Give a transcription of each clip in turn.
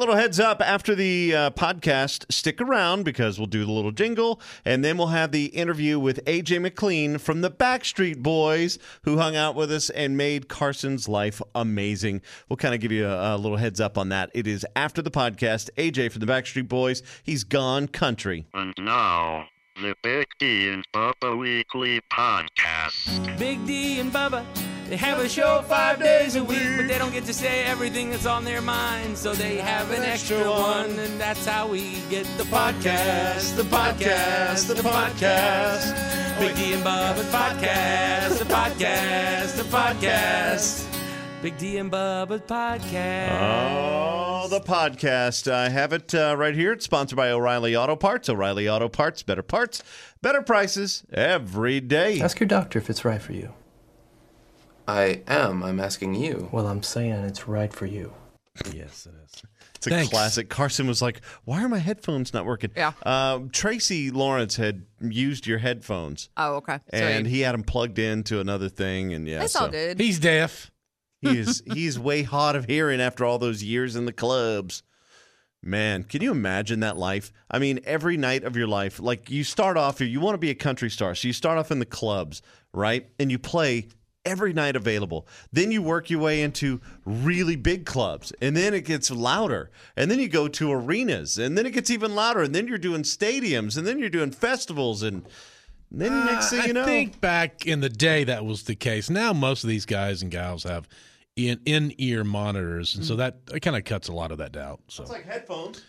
little heads up after the podcast. Stick around because we'll do the little jingle, and then we'll have the interview with AJ McLean from the Backstreet Boys, who hung out with us and made Carson's life amazing. We'll kind of give you a little heads up on that. It is after the podcast. AJ from the Backstreet Boys. He's gone country. And now, the Big D and Bubba Weekly Podcast. Big D and Bubba, they have a show 5 days a week, but they don't get to say everything that's on their mind, so they have an extra one, and that's how we get the podcast, the podcast, the podcast. Big D and Bubba podcast, the podcast, the podcast. Big D and Bubba's podcast. Oh, the podcast. I have it right here. It's sponsored by O'Reilly Auto Parts. O'Reilly Auto Parts, better prices every day. Ask your doctor if it's right for you. I am. I'm asking you. Well, I'm saying it's right for you. Yes, it is. It's a classic. Carson was like, why are my headphones not working? Yeah. Tracy Lawrence had used your headphones. Oh, okay. And he had them plugged into another thing. And yeah, That's all good. He's deaf. He's way hard of hearing after all those years in the clubs. Man, can you imagine that life? I mean, every night of your life, like you start off, you want to be a country star, so you start off in the clubs, right? And you play every night available. Then you work your way into really big clubs, and then it gets louder. And then you go to arenas, and then it gets even louder. And then you're doing stadiums, and then you're doing festivals, and then next thing you know. I think back in the day that was the case. Now most of these guys and gals have in-ear monitors, and so that kind of cuts a lot of that down. So it's like headphones.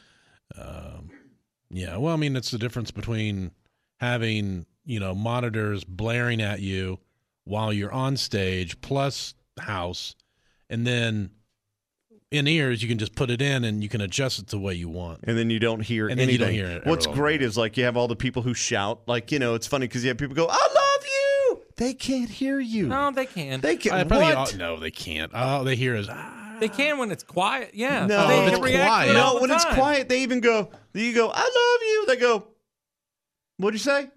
Yeah, well, I mean, it's the difference between having, monitors blaring at you while you're on stage, plus house, and then in ears, you can just put it in and you can adjust it the way you want. And then you don't hear and anything. Then you don't hear it. What's great is like you have all the people who shout. Like, it's funny because you have people go, I love you. They can't hear you. No, they can. They can. What? No, they can't. All they hear is, They can when it's quiet. Yeah. No, they it's react quiet. to it all No, the when it's time. quiet, they even go, you go, I love you. They go, what'd you say?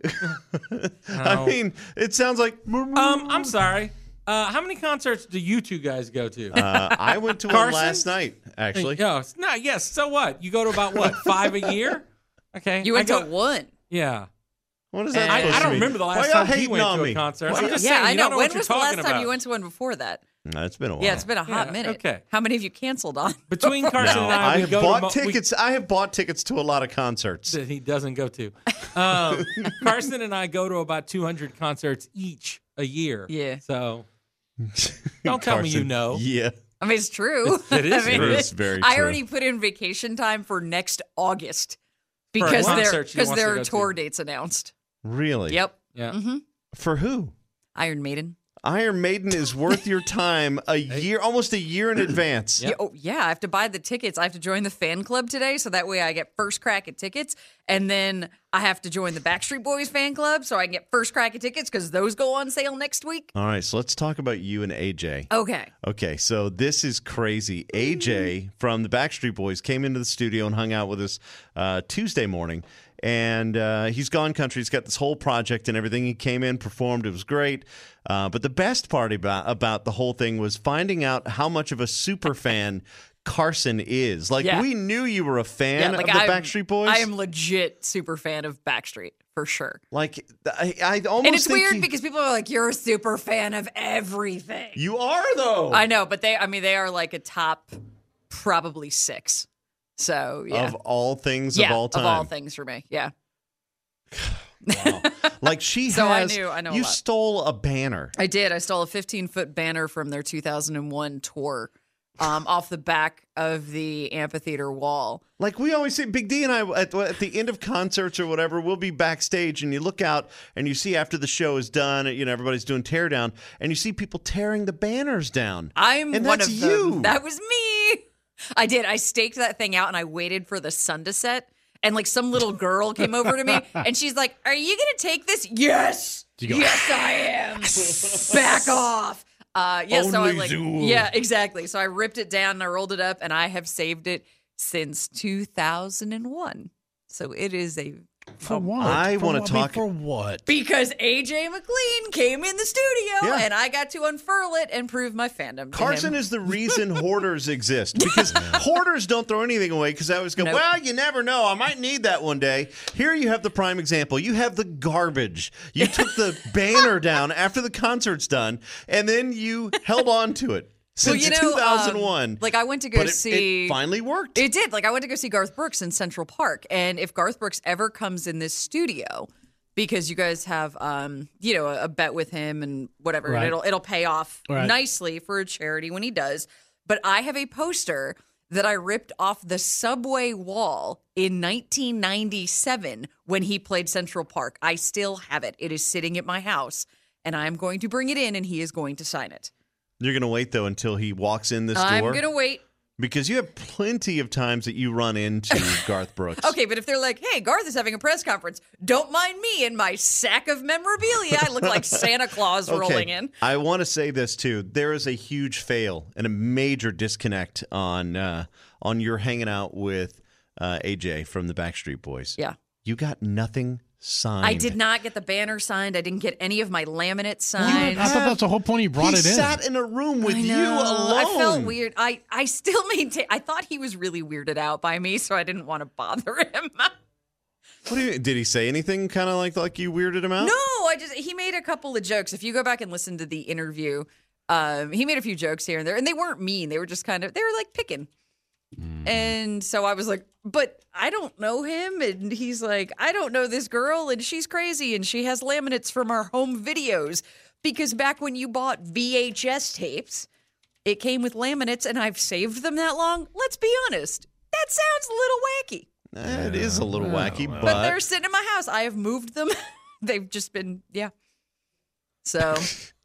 I mean, it sounds like. I'm sorry. How many concerts do you two guys go to? I went to one Carson? last night, actually. Yes. So what? You go to about what? 5 a year? Okay. You went to one. Yeah. What is that I supposed to don't mean? remember the Why last y'all time he hating went on to me? a concert. Why- I'm just Yeah, saying. I You know. don't know When what you're was the last talking time about. you went to one before that? No, it's been a while. Yeah, it's been a hot minute. Okay. How many have you canceled on? Between Carson No, and I, I we have go bought to tickets. I have bought tickets to a lot of concerts. that he doesn't go to. Carson and I go to about 200 concerts each a year. Yeah. So don't tell me you Carson, know. Yeah. I mean, it's true. It is I mean, true. It's very I true. already put in vacation time for next August a because concert she wants to there go are to. tour dates announced. Really? Yep. Yeah. For who? Iron Maiden. Iron Maiden is worth your time almost a year in advance. Yep. Yeah, I have to buy the tickets. I have to join the fan club today, so that way I get first crack at tickets. And then I have to join the Backstreet Boys fan club, so I can get first crack at tickets because those go on sale next week. All right, so let's talk about you and AJ. Okay. Okay, so this is crazy. AJ from the Backstreet Boys came into the studio and hung out with us Tuesday morning. And he's gone country. He's got this whole project and everything. He came in, performed. It was great. But the best part about the whole thing was finding out how much of a super fan Carson is. Like, Yeah. we knew you were a fan of the Backstreet Boys. I am legit super fan of Backstreet, for sure. Like, I almost And it's think weird because people are like, you're a super fan of everything. You are, though. I know, but they are like a top probably 6. So, yeah. Of all things yeah, of all time. of all things for me, yeah. Wow. Like she So has. I know a you lot. stole a banner. I did. I stole a 15-foot banner from their 2001 tour off the back of the amphitheater wall. Like we always say, Big D and I, at the end of concerts or whatever, we'll be backstage and you look out and you see after the show is done, everybody's doing tear down and you see people tearing the banners down. I'm and one that's of them. you. That was me. I did. I staked that thing out and I waited for the sun to set. And like some little girl came over to me and she's like, "Are you going to take this?" Yes. Yes, I am. Back off. So I yeah, exactly. So I ripped it down and I rolled it up and I have saved it since 2001. So it is a For what? I For wanna what? talk- For what? Because AJ McLean came in the studio Yeah. and I got to unfurl it and prove my fandom to Carson him. is the reason hoarders exist, because hoarders don't throw anything away because I always go, Nope. well, you never know. I might need that one day. Here you have the prime example. You have the garbage. You took the banner down after the concert's done, and then you held on to it since 2001. Like I went to go but see. it finally worked. It did. Like I went to go see Garth Brooks in Central Park, and if Garth Brooks ever comes in this studio, because you guys have, a bet with him and whatever, Right. and it'll pay off Right. nicely for a charity when he does. But I have a poster that I ripped off the subway wall in 1997 when he played Central Park. I still have it. It is sitting at my house, and I'm going to bring it in, and he is going to sign it. You're going to wait, though, until he walks in this I'm door? going to wait. Because you have plenty of times that you run into Garth Brooks. Okay, but if they're like, hey, Garth is having a press conference, don't mind me and my sack of memorabilia. I look like Santa Claus rolling in. I want to say this, too. There is a huge fail and a major disconnect on your hanging out with AJ from the Backstreet Boys. Yeah. You got nothing signed. I did not get the banner signed. I didn't get any of my laminate signed. I thought that's the whole point. He brought He it in. sat in a room with I you know. alone. I felt weird. I still maintain. I thought he was really weirded out by me, so I didn't want to bother him. What do you, did he say anything kind of like you weirded him out? No, he made a couple of jokes. If you go back and listen to the interview, he made a few jokes here and there, and they weren't mean. They were just they were like picking. And so I was like, but I don't know him. And he's like, I don't know this girl, and she's crazy, and she has laminates from our home videos. Because back when you bought VHS tapes, it came with laminates, and I've saved them that long. Let's be honest. That sounds a little wacky. It is a little wacky, But they're sitting in my house. I have moved them. They've just been, yeah. So,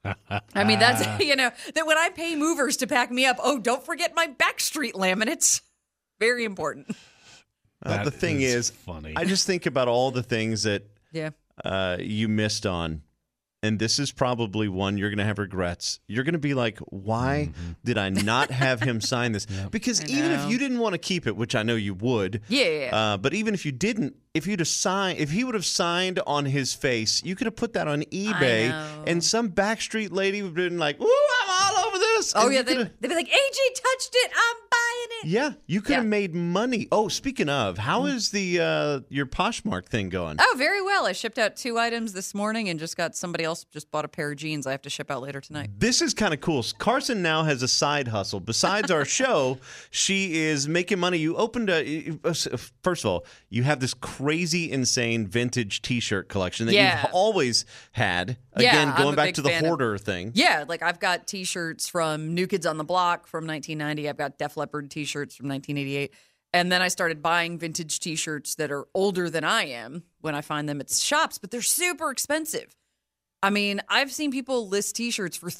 I mean, that's, that when I pay movers to pack me up, don't forget my Backstreet laminates. Very important. The thing is, funny. I just think about all the things that Yeah. you missed on. And this is probably one you're going to have regrets. You're going to be like, why did I not have him sign this? Because even if you didn't want to keep it, which I know you would. Yeah. But even if you didn't, if he would have signed on his face, you could have put that on eBay. know. And some Backstreet lady would have been like, ooh, I'm all over this. Oh, And yeah. you They'd coulda- be like, AJ touched it. I'm buying it. yeah, you could have Yeah. made money. Oh, speaking of, how is the your Poshmark thing going? Oh, very well. I shipped out 2 items this morning and just got somebody else just bought a pair of jeans I have to ship out later tonight. This is kind of cool. Carson now has a side hustle. Besides our show, she is making money. You opened first of all, you have this crazy, insane vintage T-shirt collection that Yeah. you've always had. Yeah, Again, I'm going a back big to the fan of- hoarder thing. Yeah, like I've got T-shirts from New Kids on the Block from 1990. I've got Def Leppard T-shirts from 1988. And then I started buying vintage T-shirts that are older than I am when I find them at shops, but they're super expensive. I mean, I've seen people list T-shirts for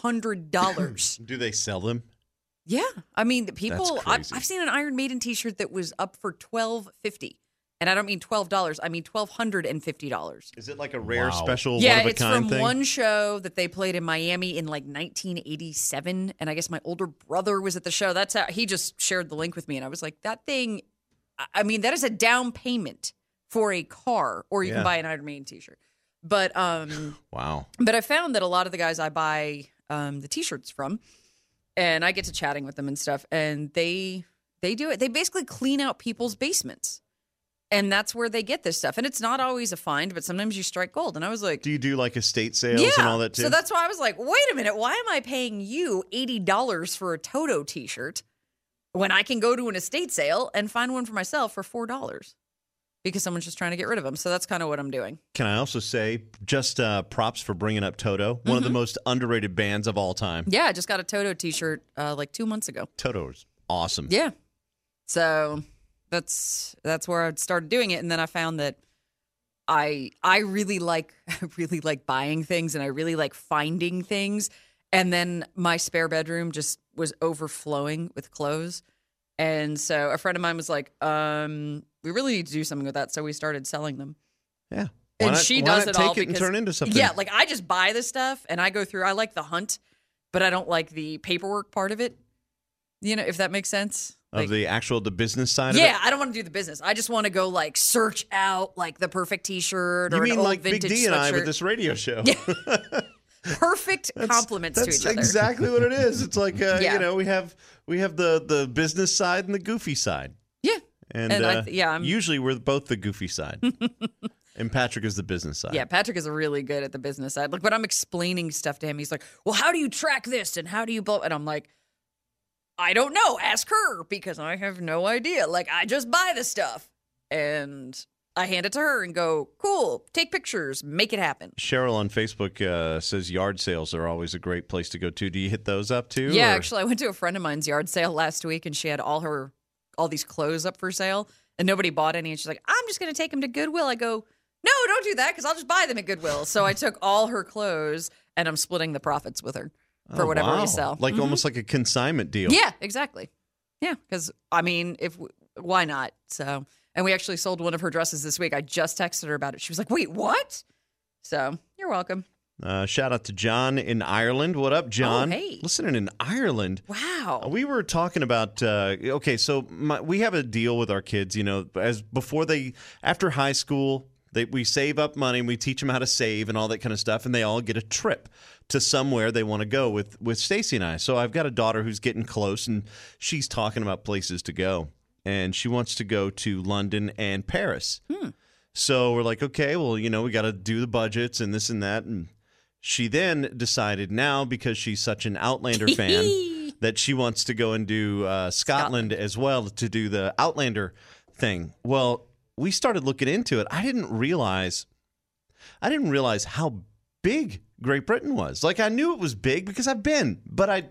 $300. Do they sell them? Yeah, I mean, the people. That's crazy. I've seen an Iron Maiden T-shirt that was up for $12.50, and I don't mean $12. I mean $1,250. Is it like a rare, Wow. special, Yeah, one of a it's kind from thing? one show that they played in Miami in like 1987, and I guess my older brother was at the show. That's how he just shared the link with me, and I was like, that thing. I mean, that is a down payment for a car, or you Yeah. can buy an Iron Maiden T-shirt. But Wow. But I found that a lot of the guys I buy the T-shirts from, and I get to chatting with them and stuff, and they do it. They basically clean out people's basements, and that's where they get this stuff. And it's not always a find, but sometimes you strike gold. And I was like, Do you do like estate sales yeah. and all that too? So that's why I was like, wait a minute, why am I paying you $80 for a Toto T-shirt when I can go to an estate sale and find one for myself for $4? Because someone's just trying to get rid of them. So that's kind of what I'm doing. Can I also say just props for bringing up Toto, one of the most underrated bands of all time. Yeah, I just got a Toto T-shirt like 2 months ago. Toto's awesome. Yeah. So that's where I started doing it, and then I found that I really like buying things, and I really like finding things. And then my spare bedroom just was overflowing with clothes. And so a friend of mine was like, we really need to do something with that. So we started selling them. Yeah. And Why she not does it take all it and because turn it into something? Yeah, like I just buy the stuff and I go through. I like the hunt, but I don't like the paperwork part of it. You know, if that makes sense. Of the business side of it? Yeah, I don't want to do the business. I just want to go like search out like the perfect T-shirt or You mean an old like Big vintage D and I sweatshirt. with this radio show? Perfect compliments to each other. That's exactly what it is. It's like Yeah. you know, we have the business side and the goofy side. Yeah. And, I'm- usually we're both the goofy side. And Patrick is the business side. Yeah, Patrick is really good at the business side. Like, but I'm explaining stuff to him. He's like, "Well, how do you track this and how do you blow?" And I'm like, "I don't know. Ask her because I have no idea. Like, I just buy the stuff and I hand it to her and go, cool, take pictures, make it happen." Cheryl on Facebook says yard sales are always a great place to go to. Do you hit those up too? Yeah, or- actually, I went to a friend of mine's yard sale last week and she had all these clothes up for sale and nobody bought any. And she's like, "I'm just going to take them to Goodwill." I go, "No, don't do that because I'll just buy them at Goodwill." So I took all her clothes and I'm splitting the profits with her for Oh, whatever wow. we sell. Like almost like a consignment deal. Yeah, exactly. Yeah, because I mean, why not? So, and we actually sold one of her dresses this week. I just texted her about it. She was like, "Wait, what?" So you're welcome. Shout out to John in Ireland. What up, John? Oh, hey. Listening in Ireland. Wow. We were talking about okay, so we have a deal with our kids. You know, after high school, we save up money and we teach them how to save and all that kind of stuff, and they all get a trip to somewhere they want to go with Stacy and I. So I've got a daughter who's getting close, and she's talking about places to go, and she wants to go to London and Paris. So we're like, okay, well, you know, we got to do the budgets and this and that, and she then decided now, because she's such an Outlander fan, that she wants to go and do Scotland as well to do the Outlander thing. Well, we started looking into it. I didn't realize how big Great Britain was. Like, I knew it was big because I've been, but I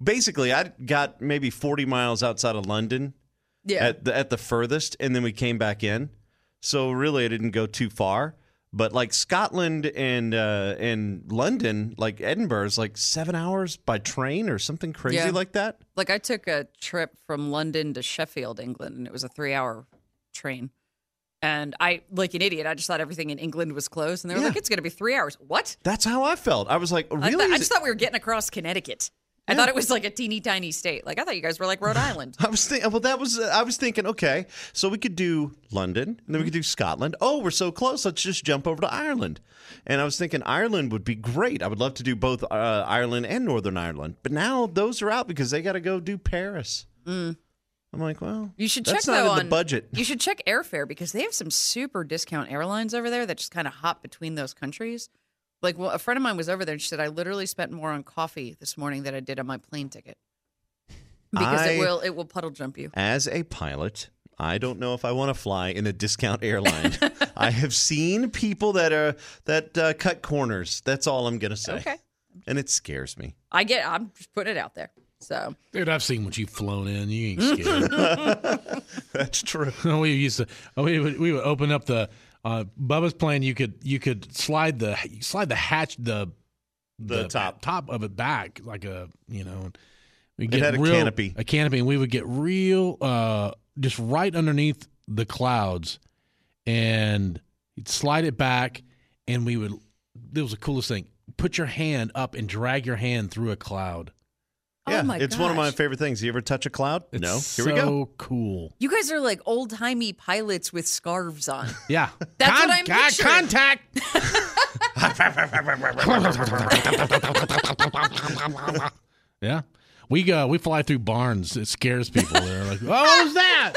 got maybe 40 miles outside of London at the furthest, and then we came back in. So really, I didn't go too far. But like Scotland and London, like Edinburgh, is like 7 hours by train or something crazy like that. Like I took a trip from London to Sheffield, England, and it was a 3-hour train. And I, like an idiot, I just thought everything in England was closed. And they were like, "It's going to be 3 hours." What? That's how I felt. I was like, really? I just thought we were getting across Connecticut. I thought it was like a teeny tiny state. Like I thought you guys were like Rhode Island. I was thinking, okay, so we could do London, and then we could do Scotland. Oh, we're so close. Let's just jump over to Ireland. And I was thinking Ireland would be great. I would love to do both Ireland and Northern Ireland. But now those are out because they got to go do Paris. I'm like, well, You should that's check not though in on the budget. You should check airfare because they have some super discount airlines over there that just kind of hop between those countries. Like, well, a friend of mine was over there and she said, "I literally spent more on coffee this morning than I did on my plane ticket because it will puddle jump you." As a pilot, I don't know if I want to fly in a discount airline. I have seen people that cut corners. That's all I'm gonna say. Okay, and it scares me. I'm just putting it out there. So, Dude, I've seen what you've flown in. You ain't scared. That's true. we would open up the Bubba's plane. You could slide the hatch the top of it back like a we get had a canopy. and we would get real just right underneath the clouds and you'd slide it back and it was the coolest thing. Put your hand up and drag your hand through a cloud. Yeah, oh my it's one of my gosh. favorite things. You ever touch a cloud? It's No. so Here we go. cool. You guys are like old timey pilots with scarves on. Yeah. That's what I'm picturing. Contact. Yeah. We fly through barns. It scares people. They're like, "Oh, what was that?"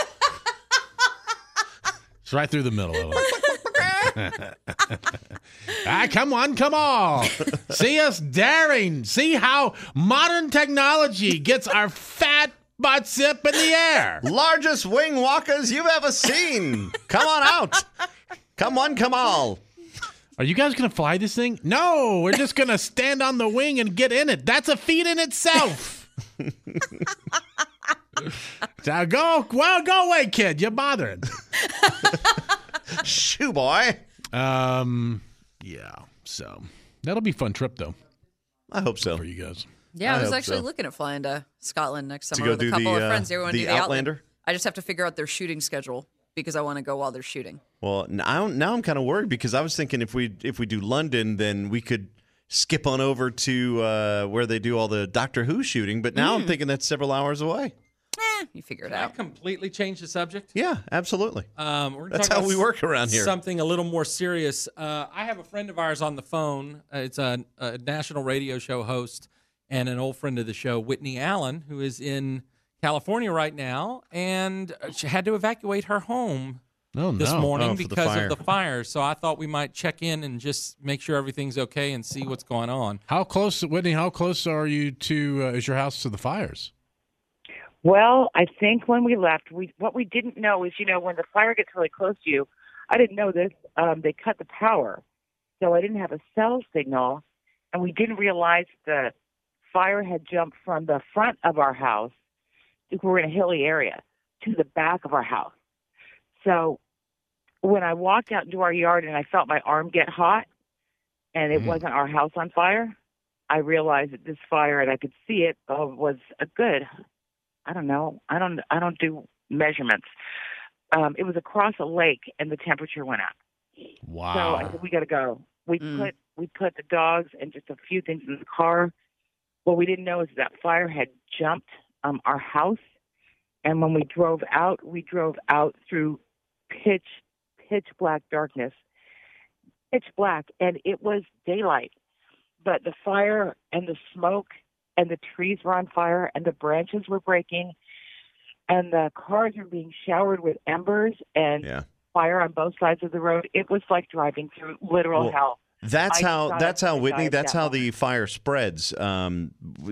It's right through the middle of it. Come on. See us daring. See how modern technology gets our fat butts up in the air. Largest wing walkers you've ever seen. Come on out. Come on, come all. Are you guys going to fly this thing? No, we're just going to stand on the wing and get in it. That's a feat in itself. So go away, kid. You're bothering. Shoo, boy. Yeah. So that'll be a fun trip, though, I hope so. for you guys. Yeah, I I was hope actually so. looking at flying to Scotland next summer go with a do couple the, of friends. They want to the do the Outlander? I just have to figure out their shooting schedule because I want to go while they're shooting. Well, now I'm kind of worried because I was thinking if we do London, then we could skip on over to where they do all the Doctor Who shooting. But now I'm thinking that's several hours away. you figure it Can I out. completely change the subject? Yeah, absolutely. We're gonna That's talk how about we work around here. Something a little more serious. I have a friend of ours on the phone. It's a national radio show host and an old friend of the show, Whitney Allen, who is in California right now, and she had to evacuate her home this morning for the because fire. of the fire. So I thought we might check in and just make sure everything's okay and see what's going on. How close, Whitney? How close are you to? Is your house to the fires? Well, I think when we left, what we didn't know is, when the fire gets really close to you, I didn't know this, they cut the power. So I didn't have a cell signal, and we didn't realize the fire had jumped from the front of our house, we were in a hilly area, to the back of our house. So when I walked out into our yard and I felt my arm get hot, and it wasn't our house on fire, I realized that this fire, and I could see it, was a good, I don't know, I don't do measurements. It was across a lake, and the temperature went up. Wow. So I said, we got to go. We put the dogs and just a few things in the car. What we didn't know is that fire had jumped our house, and when we drove out through pitch black darkness, pitch black, and it was daylight. But the fire and the smoke and the trees were on fire and the branches were breaking and the cars were being showered with embers and fire on both sides of the road. It was like driving through literal hell. That's how Whitney. That's how the the fire spreads. The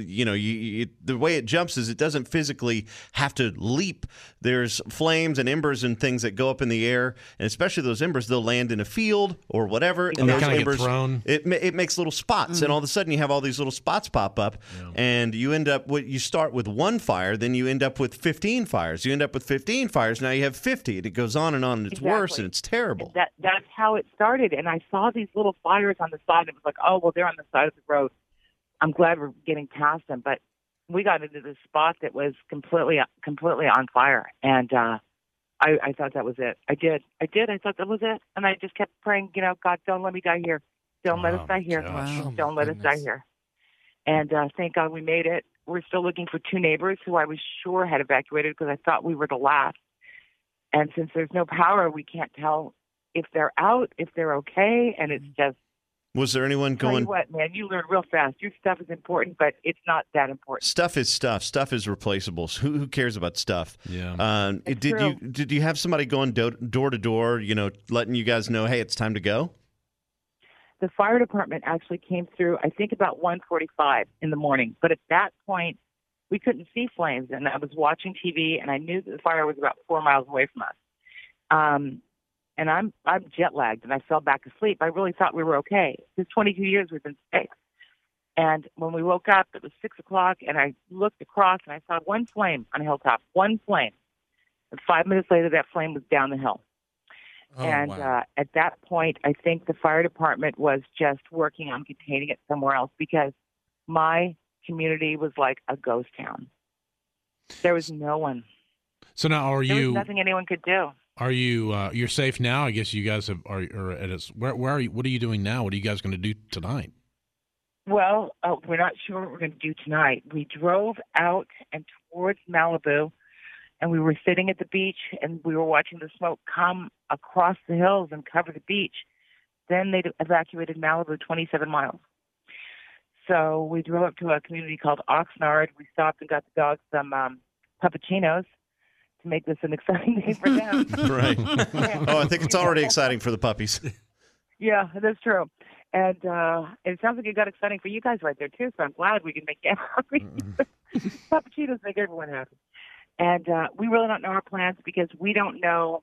way it jumps is it doesn't physically have to leap. There's flames and embers and things that go up in the air, and especially those embers, they'll land in a field or whatever, and those embers, it makes little spots, and all of a sudden you have all these little spots pop up, and you end up you start with one fire, then you end up with 15 fires. You end up with 15 fires. Now you have 50, and it goes on, and it's worse, and it's terrible. That's how it started, and I saw these little fires on the side. It was like, oh, well, they're on the side of the road. I'm glad we're getting past them. But we got into this spot that was completely on fire. And I thought that was it. I did. I thought that was it. And I just kept praying, God, don't let me die here. Don't let us die here. Don't let us die here. And thank God we made it. We're still looking for two neighbors who I was sure had evacuated because I thought we were the last. And since there's no power, we can't tell if they're out, if they're okay. And it's just, was there anyone tell going? you what, man, you learn real fast. Your stuff is important, but it's not that important. Stuff is stuff. Stuff is replaceable. So who cares about stuff? Yeah. Did you have somebody going door to door, letting you guys know, hey, it's time to go? The fire department actually came through, I think, about 1:45 in the morning. But at that point, we couldn't see flames, and I was watching TV, and I knew that the fire was about 4 miles away from us. And I'm jet lagged, and I fell back asleep. I really thought we were okay. It's 22 years we've been safe. And when we woke up, it was 6 o'clock, and I looked across, and I saw one flame on a hilltop, one flame. And 5 minutes later, that flame was down the hill. At that point, I think the fire department was just working on containing it somewhere else because my community was like a ghost town. There was no one. So now There was nothing anyone could do. Are you? You're safe now. I guess you guys are at us. Where are you? What are you doing now? What are you guys going to do tonight? Well, we're not sure what we're going to do tonight. We drove out and towards Malibu, and we were sitting at the beach, and we were watching the smoke come across the hills and cover the beach. Then they evacuated Malibu 27 miles. So we drove up to a community called Oxnard. We stopped and got the dogs some puppuccinos to make this an exciting day for them. Right. Oh, I think it's already exciting for the puppies. Yeah, that's true. And it sounds like it got exciting for you guys right there, too, so I'm glad we can make them happy. Puppuccinos make everyone happy. And we really don't know our plans because we don't know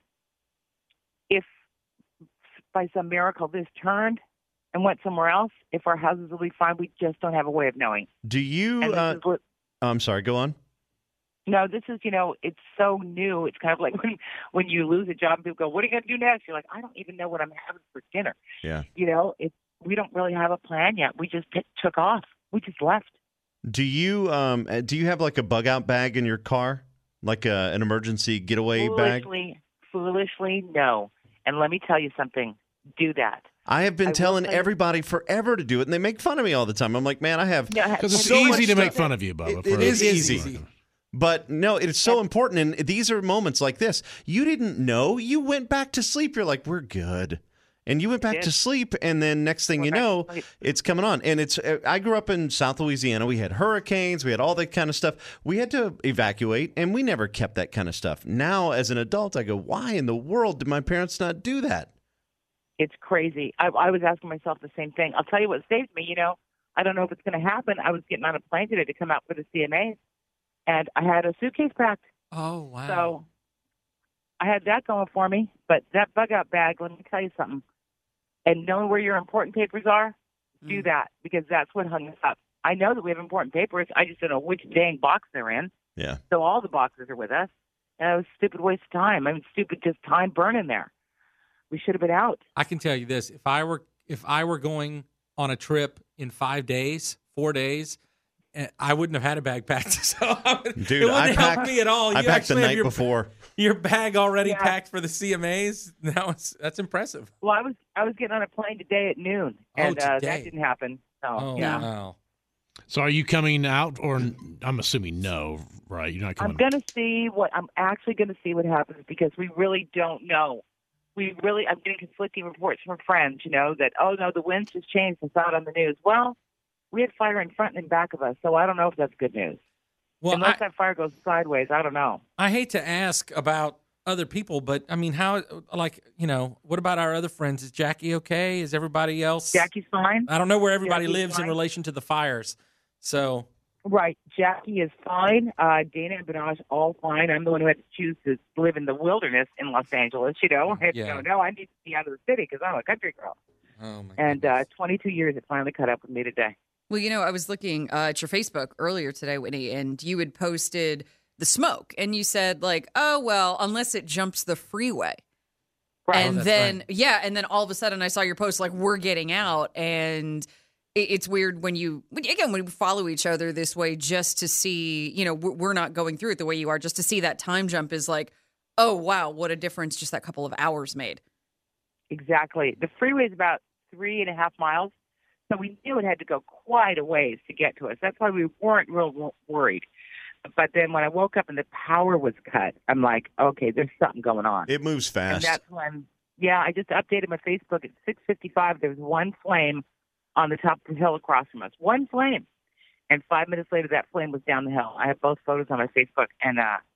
if by some miracle this turned and went somewhere else, if our houses will be fine. We just don't have a way of knowing. Do you I'm sorry, go on. No, this is, it's so new. It's kind of like when you lose a job and people go, what are you going to do next? You're like, I don't even know what I'm having for dinner. Yeah. We don't really have a plan yet. We just took off. We just left. Do you have like a bug out bag in your car? Like an emergency getaway bag? Foolishly, no. And let me tell you something. Do that. I have been telling everybody forever to do it, and they make fun of me all the time. I'm like, man, I have because it's so easy to much make fun of you, Bubba. It is easy. But no, it's so important. And these are moments like this. You didn't know. You went back to sleep. You're like, we're good. And you went back to sleep, and then next thing you know, it's coming on. And I grew up in South Louisiana. We had hurricanes. We had all that kind of stuff. We had to evacuate, and we never kept that kind of stuff. Now, as an adult, I go, why in the world did my parents not do that? It's crazy. I was asking myself the same thing. I'll tell you what saved me. I don't know if it's going to happen. I was getting on a plane today to come out for the CMAs, and I had a suitcase packed. Oh, wow. So I had that going for me. But that bug-out bag, let me tell you something. And knowing where your important papers are, do that, because that's what hung us up. I know that we have important papers. I just don't know which dang box they're in. Yeah. So all the boxes are with us. And it was a stupid waste of time. Stupid just time burning there. We should have been out. I can tell you this: if I were going on a trip in 5 days, 4 days, I wouldn't have had a bag packed. So Dude, it wouldn't help me at all. I packed the night before. Your bag already packed for the CMAs. That's impressive. Well, I was getting on a plane today at noon, and that didn't happen. So, Wow. So are you coming out, or I'm assuming no, right? You're not coming. I'm actually going to see what happens, because we really don't know. I'm getting conflicting reports from friends, that, oh no, the winds just changed. I saw it on the news. Well, we had fire in front and in back of us, so I don't know if that's good news. Well, unless that fire goes sideways, I don't know. I hate to ask about other people, but I mean, what about our other friends? Is Jackie okay? Is everybody else? Jackie's fine. I don't know where everybody lives fine in relation to the fires. So. Right. Jackie is fine. Dana and Banash, all fine. I'm the one who had to choose to live in the wilderness in Los Angeles, I need to be out of the city because I'm a country girl. Oh, my And 22 years, it finally caught up with me today. Well, I was looking at your Facebook earlier today, Whitney, and you had posted the smoke, and you said, like, oh, well, unless it jumps the freeway. Right. And then, and then all of a sudden I saw your post, like, we're getting out, and it's weird when we follow each other this way just to see, we're not going through it the way you are, just to see that time jump is like, oh, wow, what a difference just that couple of hours made. Exactly. The freeway is about 3.5 miles. So we knew it had to go quite a ways to get to us. That's why we weren't real worried. But then when I woke up and the power was cut, I'm like, okay, there's something going on. It moves fast. And that's when, I just updated my Facebook at 6:55. There was one flame on the top of the hill across from us. One flame. And 5 minutes later, that flame was down the hill. I have both photos on my Facebook. And,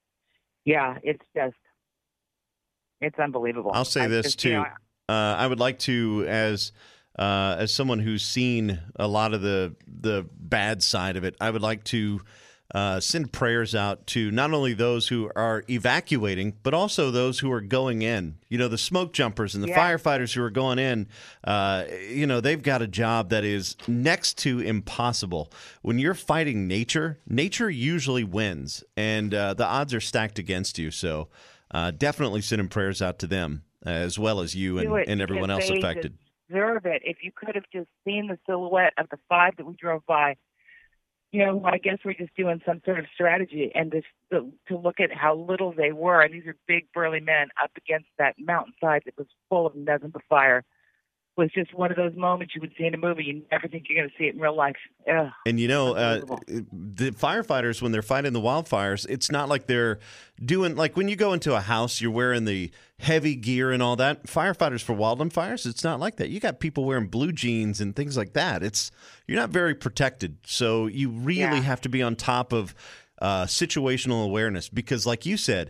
it's unbelievable. I'll say this, too. I would like to, as someone who's seen a lot of the bad side of it, I would like to send prayers out to not only those who are evacuating, but also those who are going in. The smoke jumpers and the firefighters who are going in, they've got a job that is next to impossible. When you're fighting nature usually wins, and the odds are stacked against you. So definitely sending prayers out to them, as well as you and everyone else affected. Observe it. If you could have just seen the silhouette of the 5 that we drove by, I guess we're just doing some sort of strategy, and to look at how little they were. And these are big, burly men up against that mountainside that was full of nothing but fire. Was just one of those moments you would see in a movie. You never think you're going to see it in real life. Ugh, and the firefighters, when they're fighting the wildfires, it's not like they're doing, like when you go into a house, you're wearing the heavy gear and all that. Firefighters for wildland fires, it's not like that. You got people wearing blue jeans and things like that. You're not very protected. So you really have to be on top of situational awareness, because like you said,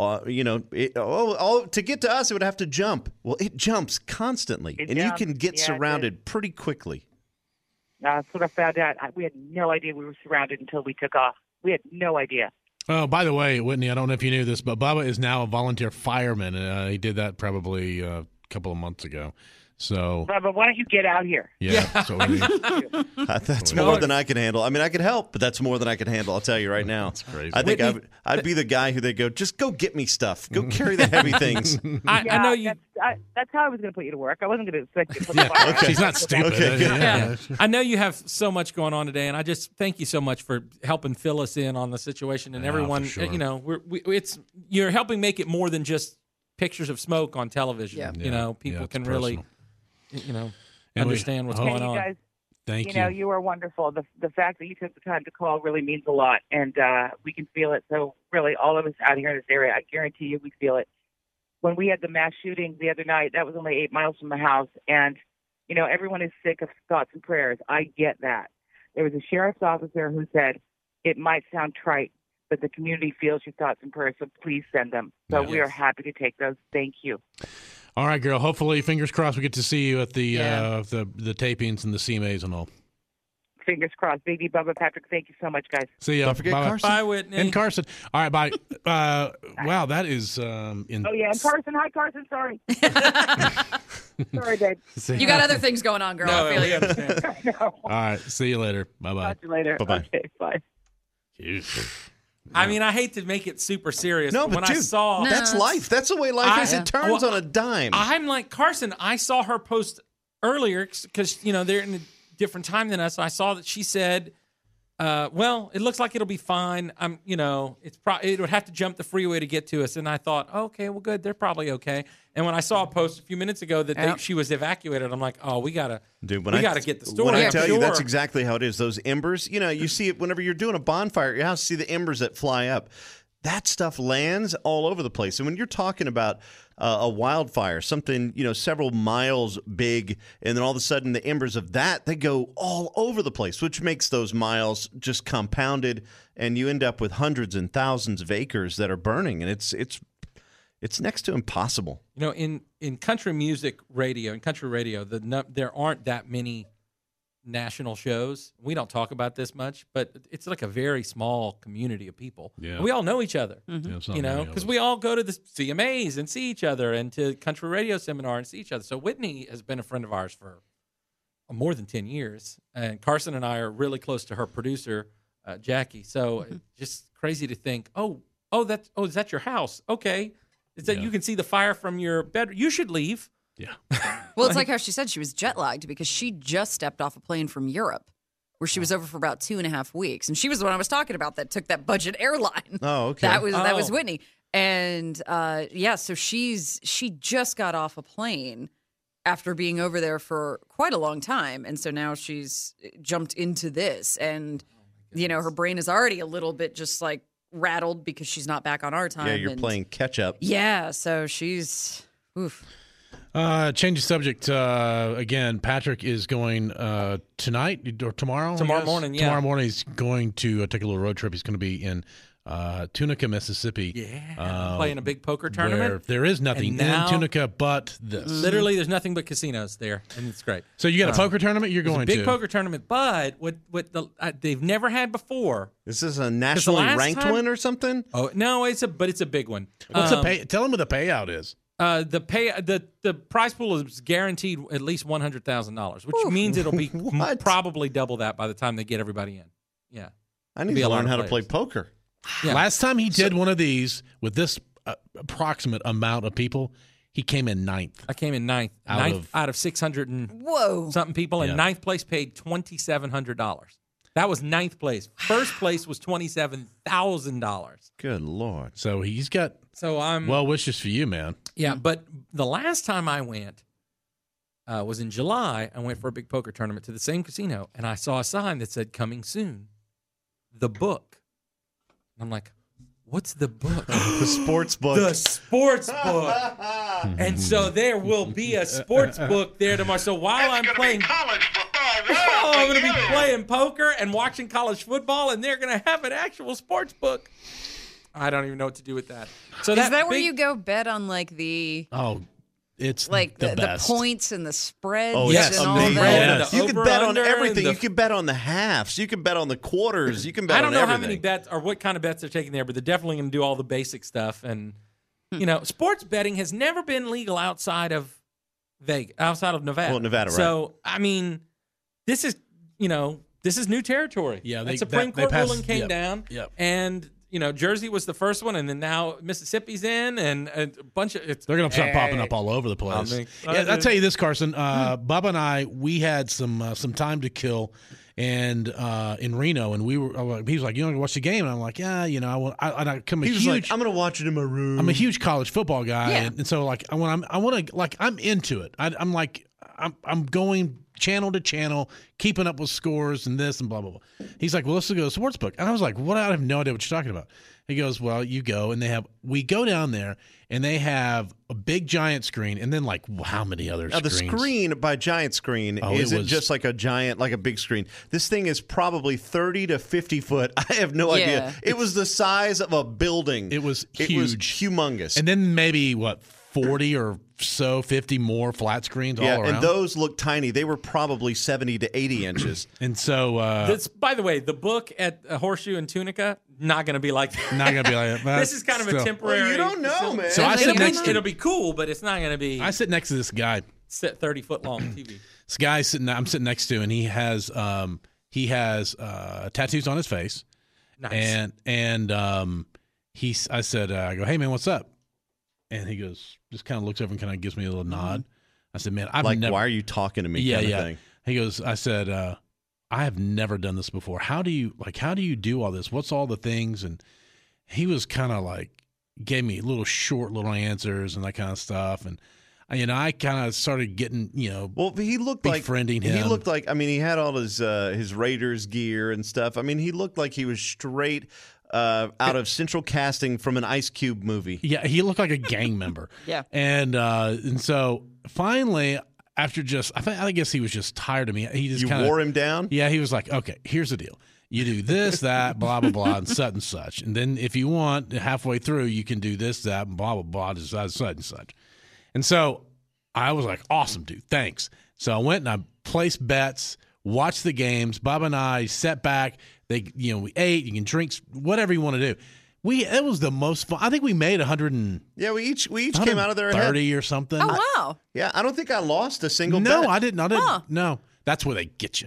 to get to us, it would have to jump. Well, it jumps constantly, you can get surrounded pretty quickly. That's what I found out. We had no idea we were surrounded until we took off. We had no idea. Oh, by the way, Whitney, I don't know if you knew this, but Bubba is now a volunteer fireman. He did that probably a couple of months ago. So, but why don't you get out here? Yeah. So that's more than I can handle. I mean, I could help, but that's more than I can handle. I'll tell you right now. That's crazy. I think I'd be the guy who they go, just go get me stuff. Go carry the heavy things. I know you. That's how I was going to put you to work. I wasn't going to expect you to put Okay. She's not stupid. Okay, yeah. I know you have so much going on today, and I just thank you so much for helping fill us in on the situation. And everyone, sure. You're helping make it more than just pictures of smoke on television. Yeah. People can personal. really, understand what's going on. Guys, Thank You know, you are wonderful. The fact that you took the time to call really means a lot, and we can feel it. So really, all of us out here in this area, I guarantee you, we feel it. When we had the mass shooting the other night, that was only 8 miles from the house, and you know, everyone is sick of thoughts and prayers. I get that. There was a sheriff's officer who said, it might sound trite, but the community feels your thoughts and prayers, so please send them. So we are happy to take those. Thank you. All right, girl. Hopefully, fingers crossed, we get to see you at the the tapings and the CMAs and all. Fingers crossed. Baby Bubba, Patrick, thank you so much, guys. See ya. Don't forget Bye. Carson. Bye, Whitney. And Carson. All right, bye. Wow, that is Oh, yeah, and Carson. Hi, Carson. Sorry. Sorry, babe. You got other things going on, girl. No, I feel we you. understand. I know. All right, see you later. Bye-bye. Talk to you later. Bye-bye. Okay, bye. I mean, I hate to make it super serious. No, but but when dude, I saw, that's life. That's the way life is. I- It turns well, on a dime. I'm like Carson. I saw her post earlier because you know they're in a different time than us. I saw that she said, "Well, it looks like it'll be fine. You know, it would have to jump the freeway to get to us." And I thought, okay, well, good. They're probably okay. And when I saw a post a few minutes ago that she was evacuated, I'm like, oh, we gotta get the story. When I for tell you, that's sure. exactly how it is. Those embers, you know, you see it whenever you're doing a bonfire at your house. See the embers that fly up. That stuff lands all over the place. And when you're talking about a wildfire, something, you know, several miles big, and then all of a sudden the embers of that, they go all over the place, which makes those miles just compounded, and you end up with hundreds and thousands of acres that are burning, and it's next to impossible. You know, in country music radio, there aren't that many national shows. We don't talk about this much, but it's like a very small community of people. Yeah. And we all know each other. Yeah, it's not You know, many because of we all go to the CMAs and see each other, and to country radio seminar and see each other. So Whitney has been a friend of ours for more than 10 years, and Carson and I are really close to her producer, Jackie. So just crazy to think, is that your house? Okay. Is that you can see the fire from your bedroom? You should leave. Yeah. Well, it's like how she said she was jet lagged because she just stepped off a plane from Europe where she was over for about 2.5 weeks. And she was the one I was talking about that took that budget airline. Oh, okay. That was Whitney. And so she just got off a plane after being over there for quite a long time. And so now she's jumped into this. And, you know, her brain is already a little bit just like rattled because she's not back on our time. Yeah, you're playing catch up. Yeah, so she's oof. Change the subject again. Patrick is going tonight or tomorrow? Tomorrow morning, yeah. Tomorrow morning he's going to take a little road trip. He's going to be in Tunica, Mississippi. Yeah, playing a big poker Where tournament. there is nothing And now- in Tunica but this. Literally, there's nothing but casinos there, and it's great. So you got a poker tournament you're It's going a big to? poker tournament, but what they've never had before. This is a nationally last ranked time- one or something? Oh no, it's a big one. What's the pay? Tell him what the payout is. The prize pool is guaranteed at least $100,000, which means it'll be What? probably double that by the time they get everybody in. Yeah, I need Be to a lot learn of how to play players. poker. Yeah. Last time he did one of these with this approximate amount of people, he came in ninth. I came in ninth out of 600 and Whoa. something people, and Yeah. ninth place paid $2,700. That was ninth place. First place was $27,000. Good Lord. So he's got So I'm well wishes for you, man. Yeah, but the last time I went was in July. I went for a big poker tournament to the same casino, and I saw a sign that said "Coming soon," the book. And I'm like, "What's the book?" The sports book. The sports book. And so there will be a sports book there tomorrow. So while I'm playing college football. I'm going to be playing poker and watching college football, and they're going to have an actual sports book. I don't even know what to do with that. So Is that where big- you go bet on like the It's like the the best. points and the spreads Oh, Yes, and all amazing. that? Yes. You can bet on Over-under everything. and You can bet on the halves. You can bet on the quarters. You can bet I don't on know everything. how many bets or what kind of bets they're taking there, but they're definitely going to do all the basic stuff. And you know, sports betting has never been legal outside of Vegas, outside of Nevada. Well, Nevada, right. So I mean, this is new territory. Yeah, the Supreme they Court passed- ruling came yep, down, yep. and Jersey was the first one, and then now Mississippi's in, and a bunch of They're going to start popping up all over the place. I mean, I'll tell you this, Carson. Bubba and I, we had some time to kill, and in Reno, and he was like, "You want to watch the game?" And I'm like, "Yeah, you know, I come a He was huge. like, I'm going to watch it in my room. I'm a huge college football guy, Yeah. and so like I want to like I'm into it. I'm going channel to channel, keeping up with scores and this and blah, blah, blah. He's like, well, let's go to the sportsbook. And I was like, what? I have no idea what you're talking about. He goes, well, you go, and we go down there, and they have a big giant screen, and then like how many other now, screens? the screen by giant screen isn't just like a giant, like a big screen. This thing is probably 30 to 50 foot. I have no idea. It was the size of a building. It was huge. It was humongous. And then maybe, 40 or so, 50 more flat screens all around? And those look tiny. They were probably 70 to 80 inches. And so... by the way, the book at Horseshoe and Tunica, not going to be like that. Not going to be like that. This is kind of a temporary... Well, you don't know, man. So it'll be cool, but it's not going to be... I sit next to this guy. 30-foot long TV. This guy I'm sitting next to, and he has tattoos on his face. Nice. And I said, I go, hey, man, what's up? And he goes, just kind of looks over and kind of gives me a little nod. I said, man, I've never... why are you talking to me kind of thing. He goes, I said, I have never done this before. How do you do all this? What's all the things? And he was kind of like, gave me short little answers and that kind of stuff. And, I kind of started getting, well, he looked befriending him. He looked like, he had all his Raiders gear and stuff. He looked like he was straight out of Central Casting from an Ice Cube movie. Yeah, he looked like a gang member. Yeah. And so finally, after I guess he was just tired of me. He just wore him down? Yeah, he was like, okay, here's the deal. You do this, that, blah, blah, blah, and such and such. And then if you want, halfway through, you can do this, that, and blah, blah, blah, such and such. And so I was like, awesome, dude, thanks. So I went and I placed bets, watched the games. Bob and I sat back. We ate. You can drink whatever you want to do. It was the most fun. I think we made 100 and we each came out of there ahead. 30 or something. Oh wow! I don't think I lost a single bet. No, I didn't. No, that's where they get you.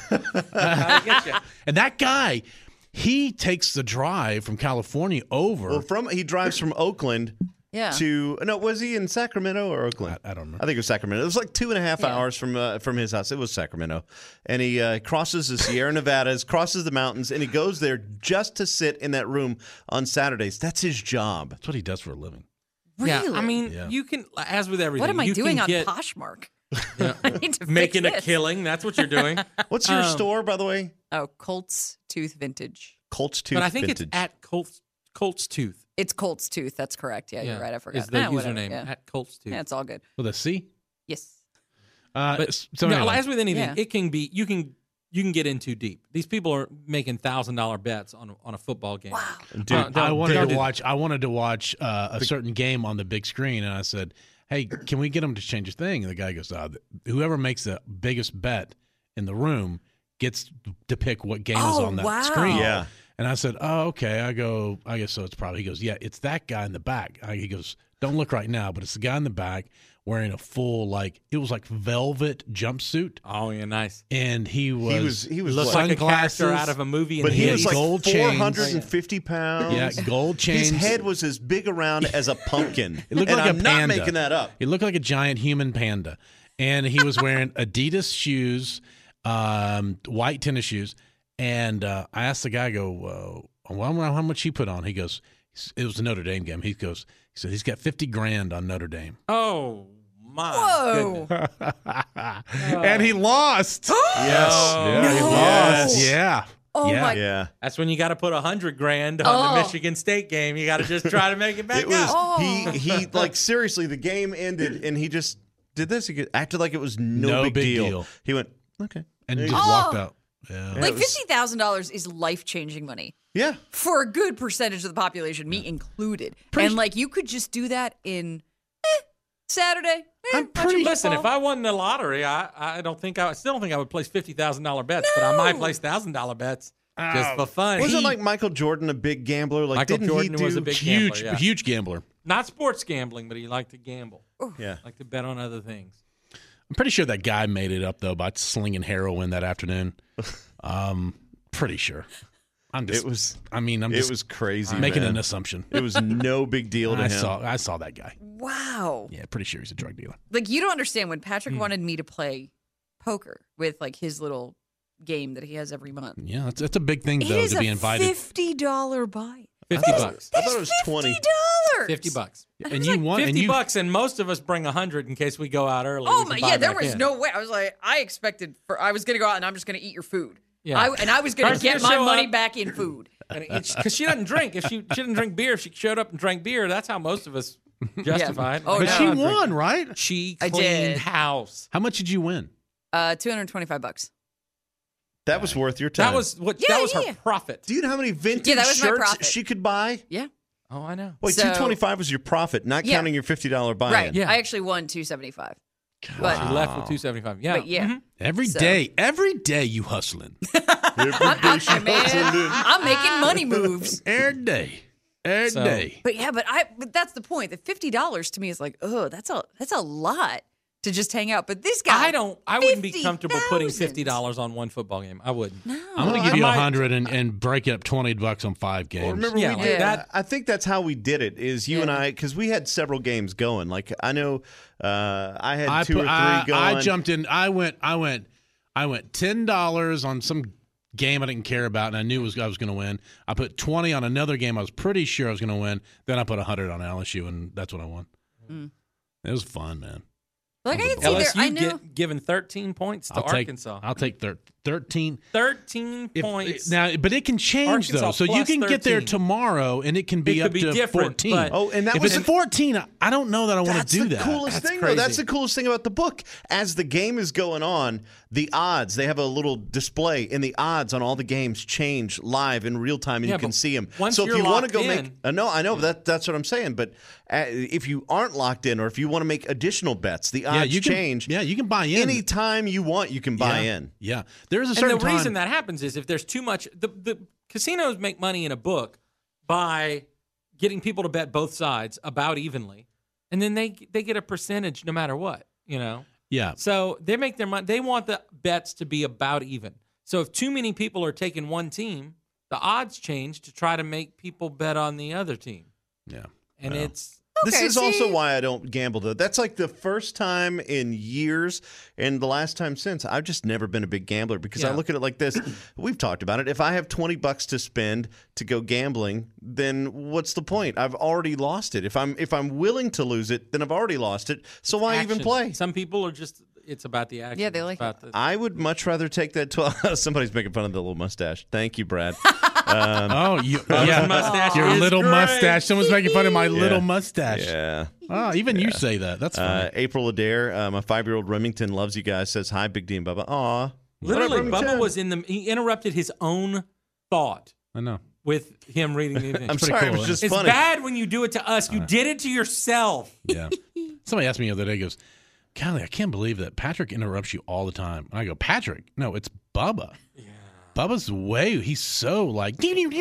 And that guy, he takes the drive from California over. Well, he drives from Oakland. Yeah. Was he in Sacramento or Oakland? I don't remember. I think it was Sacramento. It was like 2.5 hours from his house. It was Sacramento. And he crosses the Sierra Nevadas, crosses the mountains, and he goes there just to sit in that room on Saturdays. That's his job. That's what he does for a living. Really? Yeah, you can, as with everything. What am I doing on get, Poshmark? Yeah. I need to making fix a this. killing. That's what you're doing. What's your store, by the way? Oh, Colt's Tooth Vintage. Colt's Tooth But I think Vintage. it's at Colt's Tooth. It's Colt's Tooth. That's correct. Yeah, you're right. I forgot. Is the whatever, username yeah. at Colt's Tooth. Yeah, it's all good. With a C? Yes. But so anyway. as with anything, Yeah. it can be you can get in too deep. These people are making $1,000 bets on a football game. Wow. Dude, I wanted to watch a certain game on the big screen, and I said, hey, can we get them to change a thing? And the guy goes, whoever makes the biggest bet in the room gets to pick what game is on that wow. screen. Yeah. And I said, oh, okay. I guess so. It's probably, he goes, yeah, it's that guy in the back. He goes, don't look right now, but it's the guy in the back wearing a full, it was like velvet jumpsuit. Oh, yeah, nice. And he was looks like a character out of a movie. But he was like gold chains. 450 pounds. Yeah, gold chains. His head was as big around as a pumpkin. It looked and like I'm a panda. not making that up. It looked like a giant human panda. And he was wearing Adidas shoes, white tennis shoes. And I asked the guy, how much he put on? He goes, it was a Notre Dame game. He said he's got $50,000 on Notre Dame. Oh, my Whoa. goodness. And he lost. Yes. Yeah, he No. lost. Yes. Yeah. Oh yeah. my. Yeah. That's when you got to put $100,000 on the Michigan State game. You got to just try to make it back It was up. he seriously, the game ended and he just did this. He acted like it was no big deal. He went, okay. And There just you go. walked out. Yeah. Like it was- $50,000 is life-changing money Yeah. for a good percentage of the population, me included. And you could just do that in Saturday. Listen, if I won the lottery, I still don't think I would place $50,000 bets, but I might place $1,000 bets just for fun. Wasn't like Michael Jordan a big gambler? Like Michael didn't Jordan he do was a big Huge, gambler, yeah. huge gambler. Not sports gambling, but he liked to gamble. Yeah. Like to bet on other things. I'm pretty sure that guy made it up, though, by slinging heroin that afternoon. Pretty sure. I'm just crazy. making man. an assumption. It was no big deal to him. I saw that guy. Wow. Yeah, pretty sure he's a drug dealer. Like, you don't understand when Patrick wanted me to play poker with, his little game that he has every month. Yeah, it's a big thing, It though, is to be a invited. $50 buy. $50. I thought it was 20. $50. And you won. And $50, and most of us bring 100 in case we go out early. Oh We my, can buy yeah, there back was in. no way. I was like, I expected I was gonna go out and I'm just gonna eat your food. Yeah. I was gonna First get you my show money up- back in food. Because she doesn't drink. If she didn't drink beer, if she showed up and drank beer, that's how most of us justified. Oh, but no. she won, right? She I cleaned did. house. How much did you win? $225. That was worth your time. That was what. Yeah, that was yeah. her profit. Do you know how many vintage Yeah, that was my shirts profit. she could buy? Yeah. Oh, I know. Wait, So- $225 was your profit, not Yeah. counting your $50 buy-in. Right. Yeah. I actually won $275. But She left with $275. Yeah. But yeah. Mhm. Every So- day you hustling. I'm making money moves. Every day. Every So- day. But yeah, but that's the point. The $50 to me is like, oh, that's a lot to just hang out. But this guy, I wouldn't be comfortable putting $50,000. $50 on one football game. I wouldn't. No. I'm going Well, to give I you might- 100 and break it up $20 on 5 games. Well, remember Yeah, we did yeah. that. I think that's how we did it. Is you and I, because we had several games going. Like I know, I had two or three going. I jumped in. I went $10 on some game I didn't care about, and I knew I was going to win. I put 20 on another game I was pretty sure I was going to win. Then I put 100 on LSU, and that's what I won. It was fun, man. Like I can see there. LSU I know. given 13 points to Arkansas. I'll take 13. 13 points. Now, but it can change Arkansas though. So you plus can get there 13. tomorrow, and it can be It up could be to different, 14. but- Oh, and that if was it's 14, I don't know that I want to That's do the that. coolest That's thing, crazy. though. That's the coolest thing about the book. As the game is going on, the odds, they have a little display, and the odds on all the games change live in real time, and Yeah, you can but see them. once So if you're you want to locked go in- make no, I know that's what I'm saying. But if you aren't locked in, or if you want to make additional bets, the odds you can, change. Yeah, you can buy in. Anytime you want, you can buy in. Yeah. There's a And certain the reason time. that happens is if there's too much, the casinos make money in a book by getting people to bet both sides about evenly, and then they get a percentage no matter what, you know. Yeah. So they make their money. They want the bets to be about even. So if too many people are taking one team, the odds change to try to make people bet on the other team, Yeah. and Well. it's. This Okay, is also see? why I don't gamble, though. That's like the first time in years, and the last time since. I've just never been a big gambler because I Yeah. look at it like this. We've talked about it. If I have $20 to spend to go gambling, then what's the point? I've already lost it. If I'm willing to lose it, then I've already lost it. So why even action. play? Some people are just. It's about the action. Yeah, they It's like about the, I would much rather take that 12. Somebody's making fun of the little mustache. Thank you, Brad. Oh, yeah. Mustache Your is little great. mustache. Someone's making fun of my Yeah. little mustache. Yeah. Oh, even you say that. That's funny. April Adair, my 5-year-old Remington loves you guys. Says hi, Big D and Bubba. Aw. Literally, What up, Remington? Bubba was in the. He interrupted his own thought I know. with him reading the thing. I'm pretty sorry, cool, it was huh? just It's funny. bad when you do it to us. You did it to yourself. Yeah. Somebody asked me the other day, goes, Callie, I can't believe that Patrick interrupts you all the time. And I go, Patrick? No, it's Bubba. Yeah. Bubba's he's so like,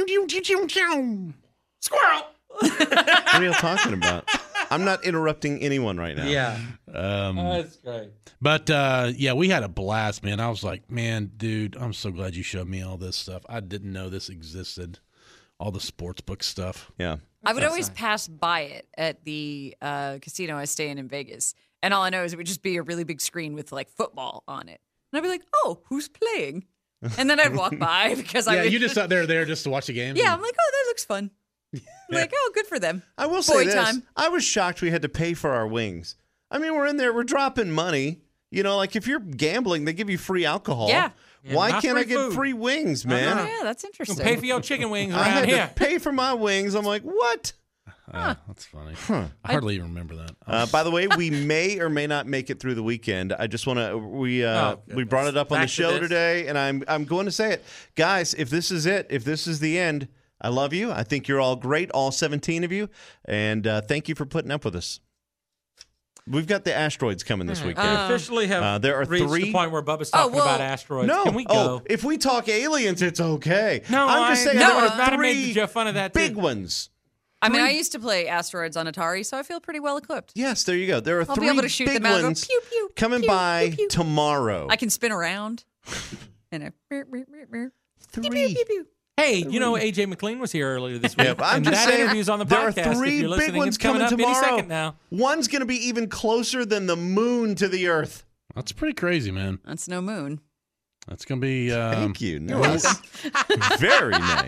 Squirrel. What are you talking about? I'm not interrupting anyone right now. Yeah. That's great. But yeah, we had a blast, man. I was like, man, dude, I'm so glad you showed me all this stuff. I didn't know this existed. All the sports book stuff. Yeah. I would always pass by it at the casino I stay in Vegas. And all I know is it would just be a really big screen with like football on it. And I'd be like, oh, who's playing? And then I'd walk by because I Yeah, would, you just thought they were there just to watch the game. yeah, I'm like, oh, that looks fun. I'm like, oh, good for them. I will say Boy this. time. I was shocked we had to pay for our wings. I mean, we're in there, we're dropping money. You know, like if you're gambling, they give you free alcohol. Yeah. Why not can't I free get food. free wings, Oh, man? yeah, that's You interesting. can pay for your chicken wings I around had here. to pay for my wings. I'm like, what? That's funny. I hardly even remember that. By the way, we may or may not make it through the weekend. I just want to we goodness. brought it up on Back the to show this. today, and I'm going to say it, guys. If this is it, if this is the end, I love you. I think you're all great, all 17 of you, and thank you for putting up with us. We've got the asteroids coming this weekend. We officially have there are reached 3 the point where Bubba's talking well, about asteroids. No, Can we go? if we talk aliens, it's okay. No, I'm just saying no, there I are might have made 3 Jeff fun of that, too. big ones. I mean, I used to play asteroids on Atari, so I feel pretty well equipped. Yes, there you go. There are I'll 3 be able to shoot big them out and go, ones pew, pew, coming pew, by pew, pew. tomorrow. I can spin around. And a 3. pew, pew, pew. Hey, you know AJ McLean was here earlier this week. Yeah, but I'm and just that saying, interview's on the there podcast. are If 3 you're big listening, ones it's coming coming up tomorrow. any second now. One's going to be even closer than the moon to the Earth. That's pretty crazy, man. That's no moon. That's gonna be. Thank you. Nice. Very nice.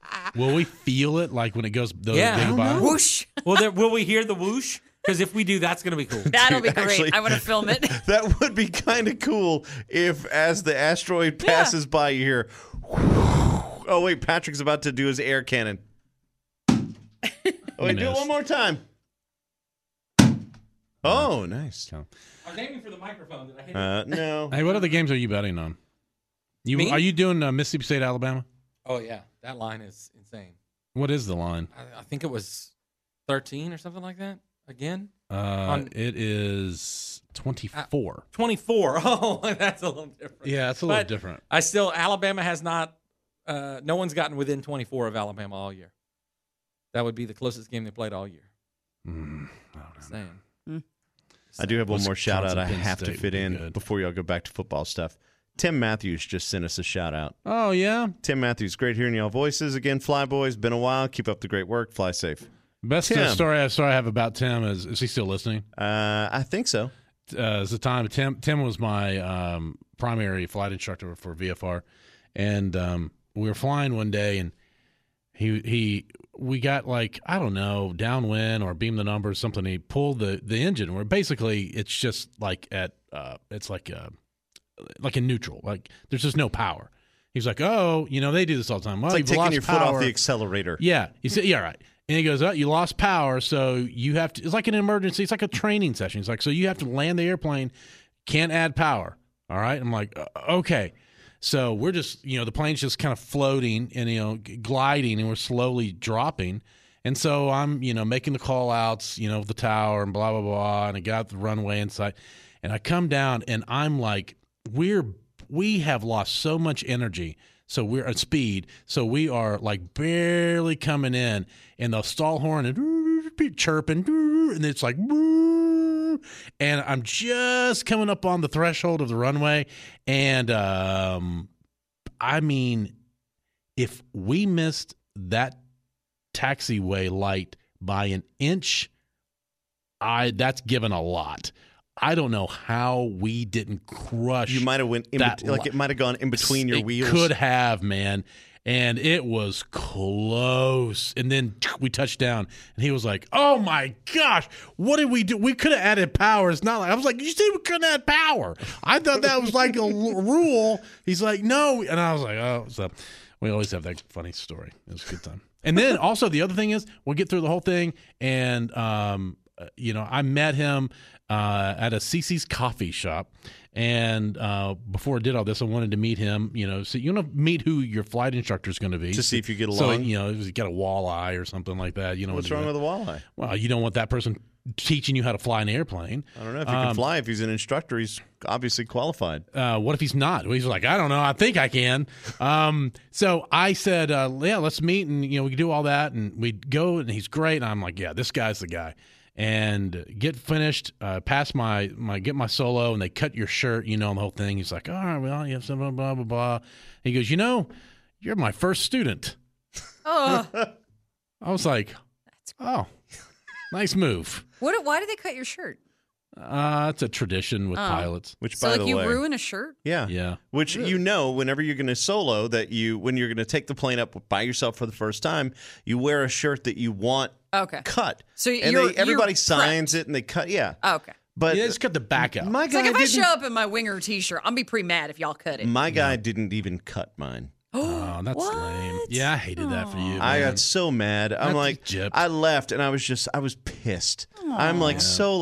Will we feel it like when it goes Yeah. big by? Whoosh. Well, will we hear the whoosh? Because if we do, that's going to be cool. That'll be great. actually- I want to film it. That would be kind of cool if, as the asteroid passes by, you hear. Oh wait, Patrick's about to do his air cannon. Oh wait, do it one more time. Oh, nice. I was aiming for the microphone. Did I hit it? No. Hey, what other games are you betting on? Me? Are you doing Mississippi State, Alabama? Oh, yeah. That line is insane. What is the line? I think it was 13 or something like that. Again? It is 24. 24. Oh, that's a little different. Yeah, it's a little But different. Alabama has not, no one's gotten within 24 of Alabama all year. That would be the closest game they played all year. Saying. I do have one more shout out. I Wisconsin, Penn have to State fit would be in good. before y'all go back to football stuff. Tim Matthews just sent us a shout out. Oh, yeah? Tim Matthews, great hearing y'all voices again. Fly boys, been a while. Keep up the great work. Fly safe. Best Tim. story I have about Tim is he still listening? I think so. It's the time Tim was my primary flight instructor for VFR, and we were flying one day, and we got like, I don't know, downwind or beam the numbers, something. He pulled the engine where basically it's just like it's like in neutral, like there's just no power. He's like, oh, they do this all the time. Well, It's like taking your foot off the accelerator. Yeah. He said, yeah, right. And he goes, oh, you lost power, so you have to, it's like an emergency. It's like a training session. He's like, so you have to land the airplane, can't add power. All right. I'm like, okay. So we're just, the plane's just kind of floating and, gliding, and we're slowly dropping. And so I'm, making the call outs, the tower and blah, blah, blah. And I got the runway inside. And I come down and I'm like, we have lost so much energy. So we're at speed. So we are like barely coming in, and the stall horn and chirping, and it's like, and I'm just coming up on the threshold of the runway. And I mean, if we missed that taxiway light by an inch, that's given a lot. I don't know how we didn't crush. You might have went in it might have gone in between your wheels. Could have, man. And it was close. And then we touched down, and he was like, "Oh my gosh, what did we do? We could have added power." It's not like I was like, "You said we couldn't add power." I thought that was like a rule. He's like, "No," and I was like, "Oh." So we always have that funny story. It was a good time. And then also the other thing is, we'll get through the whole thing, and I met him at a CC's coffee shop, and before I did all this, I wanted to meet him. So you want to meet who your flight instructor is going to be to see if you get So along. if you got a walleye or something like that. What's wrong with a walleye? Well, you don't want that person teaching you how to fly an airplane. I don't know if he can fly. If he's an instructor, he's obviously qualified. What if he's not? Well, he's like, I don't know. I think I can. So I said, yeah, let's meet, and we can do all that, and we go, and he's great. And I'm like, yeah, this guy's the guy. And get finished, pass get my solo, and they cut your shirt, and the whole thing. He's like, all right, well, you have some blah, blah, blah, blah. He goes, you're my first student. Oh, I was like, oh, nice move. why did they cut your shirt? It's a tradition with pilots. Which, So by like the you way, ruin a shirt? yeah, Yeah. Which whenever you're going to solo, when you're going to take the plane up by yourself for the first time, you wear a shirt that you want Okay. cut. So and everybody signs it, and they cut. Yeah, Oh, okay. but Yeah, just cut the back out. my It's guy like if I didn't. show up in my Winger t-shirt, I'm be pretty mad if y'all cut it. My guy didn't even cut mine. Oh, that's What? lame. Yeah, I hated that for you. I man. got so mad. I'm That's like, gypped. I left, and I was pissed. I'm like,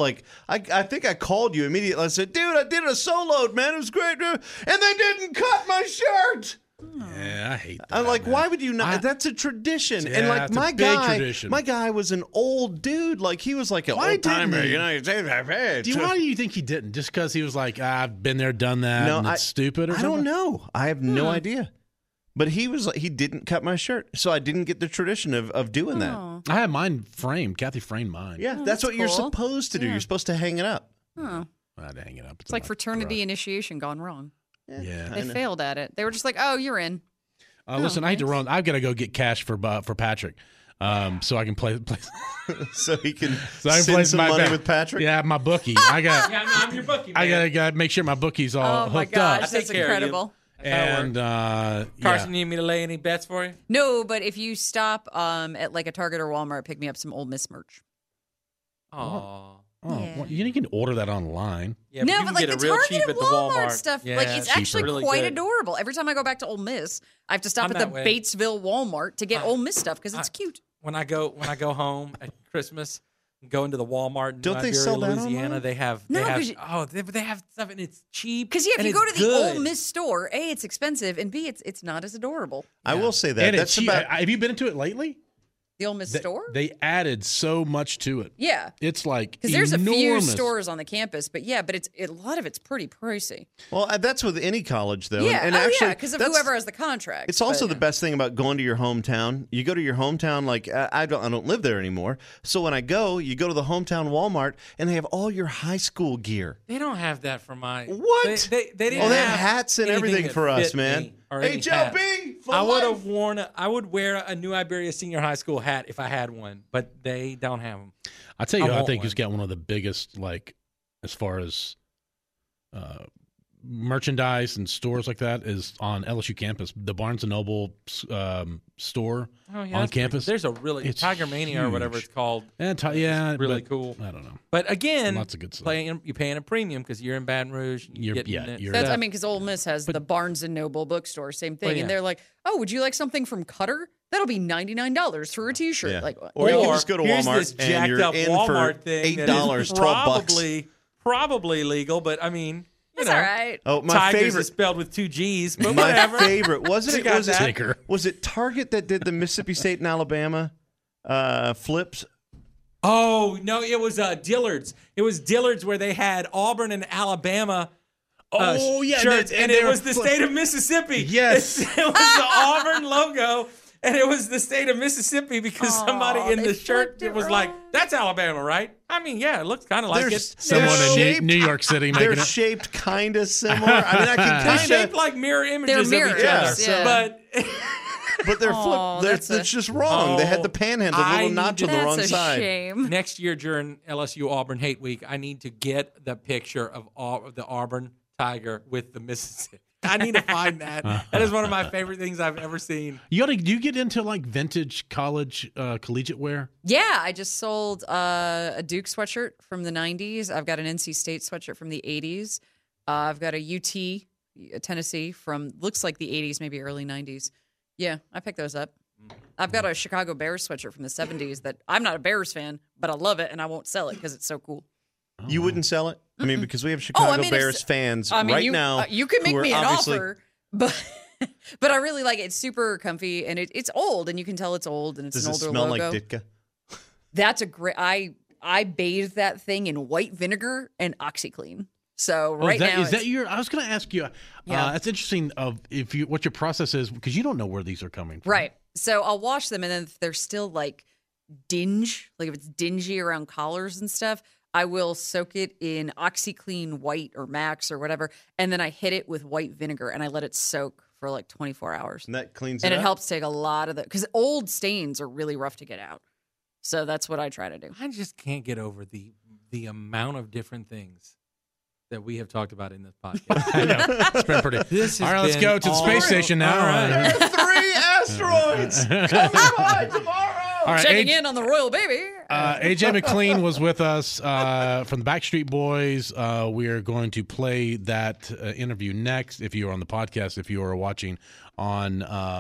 I think I called you immediately. I said, dude, I did a solo, man. It was great. And they didn't cut my shirt. Yeah, I hate that. I'm like, man. why would you not? That's a tradition. Yeah, and like it's a big tradition. my guy was an old dude. Like he was like an Why old timer. didn't he? Why Why do you think he didn't? Just because he was like, I've been there, done that, No, and it's stupid or I something? don't know. I have no idea. But he was like, he didn't cut my shirt, so I didn't get the tradition of doing that. I had mine framed. Kathy framed mine. Yeah, that's that's what you're cool. supposed to do. You're supposed to hang it up. Oh. I had to hang it up. It's like fraternity initiation gone wrong. Yeah. They failed at it. They were just like, oh, you're in. Listen, I hate to run. I've got to go get cash for Patrick, so I can play. So he can So I can send play some my money bet. with Patrick. Yeah, my bookie. I got. Yeah, no, I'm your bookie, man. I gotta make sure my bookie's all Oh, my hooked gosh. up. That's care of you. incredible. And Carson, you need me to lay any bets for you? No, but if you stop at like a Target or Walmart, pick me up some Ole Miss merch. Oh. Yeah. Well, you can order that online. Yeah, No, you but can like get the it real Target cheap and at the Walmart Walmart stuff, Yeah, like it's cheaper. actually Really quite good. adorable. Every time I go back to Ole Miss, I have to stop I'm at the that way. Batesville Walmart to get Ole Miss stuff because it's cute. When I go home at Christmas, go into the Walmart in Don't they Iberia, sell that Louisiana. online? They have No, they 'cause you- have stuff and it's cheap. Because if and you go it's to the good. Ole Miss store, A, it's expensive, and B, it's not as adorable. I will say that. And That's it's cheap. about. Have you been into it lately? The Ole Miss store? They added so much to it. Yeah. It's like Because there's a few enormous. stores on the campus, but yeah, but a lot of it's pretty pricey. Well, that's with any college, though. Yeah, and actually, because of that's- whoever has the contract. It's also but- the best thing about going to your hometown. You go to your hometown, like I don't live there anymore. So when I go, you go to the hometown Walmart, and they have all your high school gear. They don't have that for my What? They didn't Oh, they have have hats and anything everything that for us, fit man. me or any HLB hat. for I would life. have worn. I would wear a New Iberia Senior High School hat if I had one, but they don't have them. I tell you, I I want think one. he's got one of the biggest, like, as far as merchandise and stores like that is on LSU campus. The Barnes and Noble store Oh, yeah, on that's pretty campus. cool. There's a really It's Tiger Mania or whatever huge. it's called. Yeah, really but cool. I don't know. But again, Lots of good stuff. you're paying a premium because you're in Baton Rouge. You're- Getting yeah, it. you're- That's, Yeah. I mean, because Ole Miss has the Barnes and Noble bookstore, same thing, Well, yeah. and they're like, "Oh, would you like something from Cutter? That'll be $99 for a T-shirt." Yeah. Like, Or you can Or just go to here's Walmart this and jacked you're up in Walmart for thing that $8, is $12. probably legal, but I mean, you it's know, all right. Oh, my Tigers favorite. is spelled with 2 G's, but My whatever. favorite wasn't You it? got Was it, that. Ticker. was it Target that did the Mississippi State and Alabama flips? Oh no, it was Dillard's. It was Dillard's where they had Auburn and Alabama. Oh, yeah, shirts, and and they it were was the state of Mississippi. Yes. it was the Auburn logo, and it was the state of Mississippi because somebody in they the shirt flipped it was like, wrong. "That's Alabama, right?" I mean, yeah, it looks kind of like There's it. Someone They're in shaped- New York City They're making it. shaped kind of similar. I mean, I can They're kind shaped of, like mirror images They're of each mirrors, other, yeah. but but they're Oh, flipped. that's It's just wrong. They had the Oh, panhandle, the I little need notch to- on the wrong That's a side. shame. next year during LSU Auburn Hate Week, I need to get the picture of the Auburn Tiger with the Mississippi. I need to find that. That is one of my favorite things I've ever seen. Do you get into like vintage college collegiate wear? Yeah, I just sold a Duke sweatshirt from the 90s. I've got an NC State sweatshirt from the 80s. I've got a UT, Tennessee, from looks like the 80s, maybe early 90s. Yeah, I picked those up. I've got a Chicago Bears sweatshirt from the 70s that I'm not a Bears fan, but I love it and I won't sell it because it's so cool. You wouldn't sell it? I mean, because we have Chicago if- Bears fans I mean, right you, now. you can make who are me an obviously- offer, but but I really like it. It's super comfy and it's old, and you can tell it's old, and it's Does an it older smell logo. like Ditka? That's a great. I bathed that thing in white vinegar and OxyClean. So right now, is that it's- your? I was going to ask you. Yeah. That's interesting. Of if you what your process is because you don't know where these are coming from. right. So I'll wash them, and then if they're still like dinge, like if it's dingy around collars and stuff, I will soak it in OxyClean White or Max or whatever, and then I hit it with white vinegar and I let it soak for like 24 hours. And that cleans And it it up? helps take a lot of the, because old stains are really rough to get out. So that's what I try to do. I just can't get over the amount of different things that we have talked about in this podcast. I know. It's been pretty. This All has right, let's been go to the all- space station now. All right. 3 asteroids coming by tomorrow. All right, Checking in on the Royal Baby. AJ McLean was with us from the Backstreet Boys. We are going to play that interview next. If you are on the podcast, if you are watching on,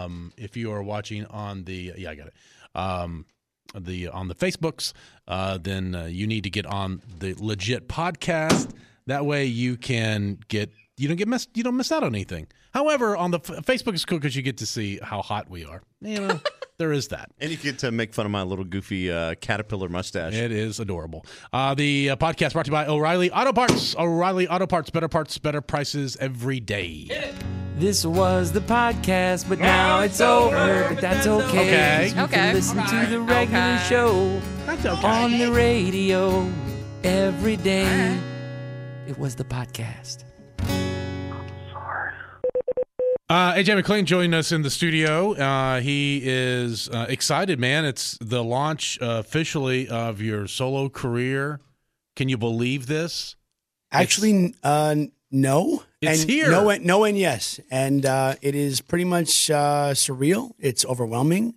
the, yeah, I got it. On the Facebooks, then you need to get on the Legit podcast. That way you can you don't miss out on anything. However, on the Facebook is cool because you get to see how hot we are. You know, there is that. And you get to make fun of my little goofy caterpillar mustache. It is adorable. The podcast brought to you by O'Reilly Auto Parts. O'Reilly Auto Parts, better parts, better prices every day. This was the podcast, but now it's over. But that's okay. Okay. You Okay. can listen to the regular Okay. show That's okay. on the radio every day. It was the podcast. AJ McLean joining us in the studio. He is excited, man. It's the launch officially of your solo career. Can you believe this? Actually, no. It's and here. No and yes. And it is pretty much surreal. It's overwhelming.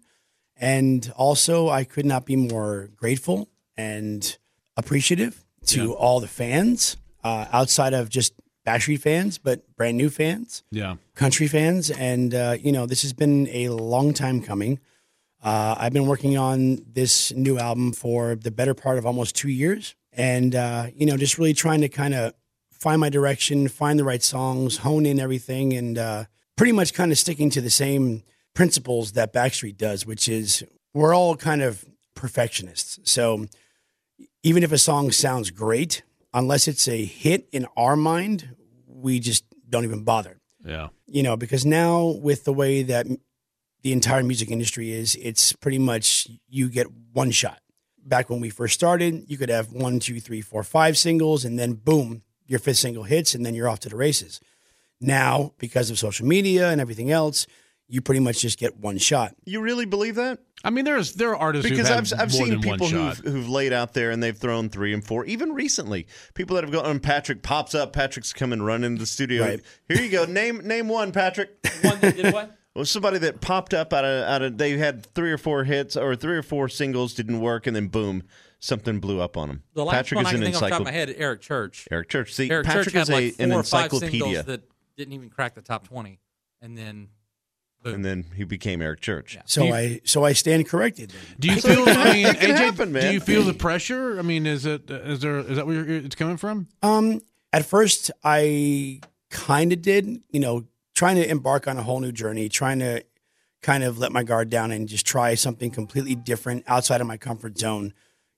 And also, I could not be more grateful and appreciative to all the fans outside of just Backstreet fans, but brand new fans, country fans. And, this has been a long time coming. I've been working on this new album for the better part of almost 2 years. And, just really trying to kind of find my direction, find the right songs, hone in everything, and pretty much kind of sticking to the same principles that Backstreet does, which is we're all kind of perfectionists. So even if a song sounds great, unless it's a hit in our mind, we just don't even bother. Yeah. Because now with the way that the entire music industry is, it's pretty much you get one shot. Back when we first started, you could have 1, 2, 3, 4, 5 singles, and then boom, your 5th single hits, and then you're off to the races. Now, because of social media and everything else, you pretty much just get one shot. You really believe that? I mean, there are artists because who've had I've more seen than people one shot. who've laid out there and they've thrown 3 and 4. Even recently, people that have gone. And Patrick pops up. Patrick's coming running into the studio. Right. Here you go. Name one, Patrick. One that did what? Well, somebody that popped up out of they had 3 or 4 hits or 3 or 4 singles didn't work, and then boom, something blew up on them. The last Patrick one is I can an think off the top of my head, Eric Church. Eric Church. See, Eric Patrick Church is had like 4 an or 5 encyclopedia. singles that didn't even crack the top 20, and then boom. And then he became Eric Church. Yeah. So I stand corrected. Do you feel? I mean, It can AJ, happen, man. do you feel the pressure? I mean, is that where it's coming from? At first, I kind of did, trying to embark on a whole new journey, trying to kind of let my guard down and just try something completely different outside of my comfort zone,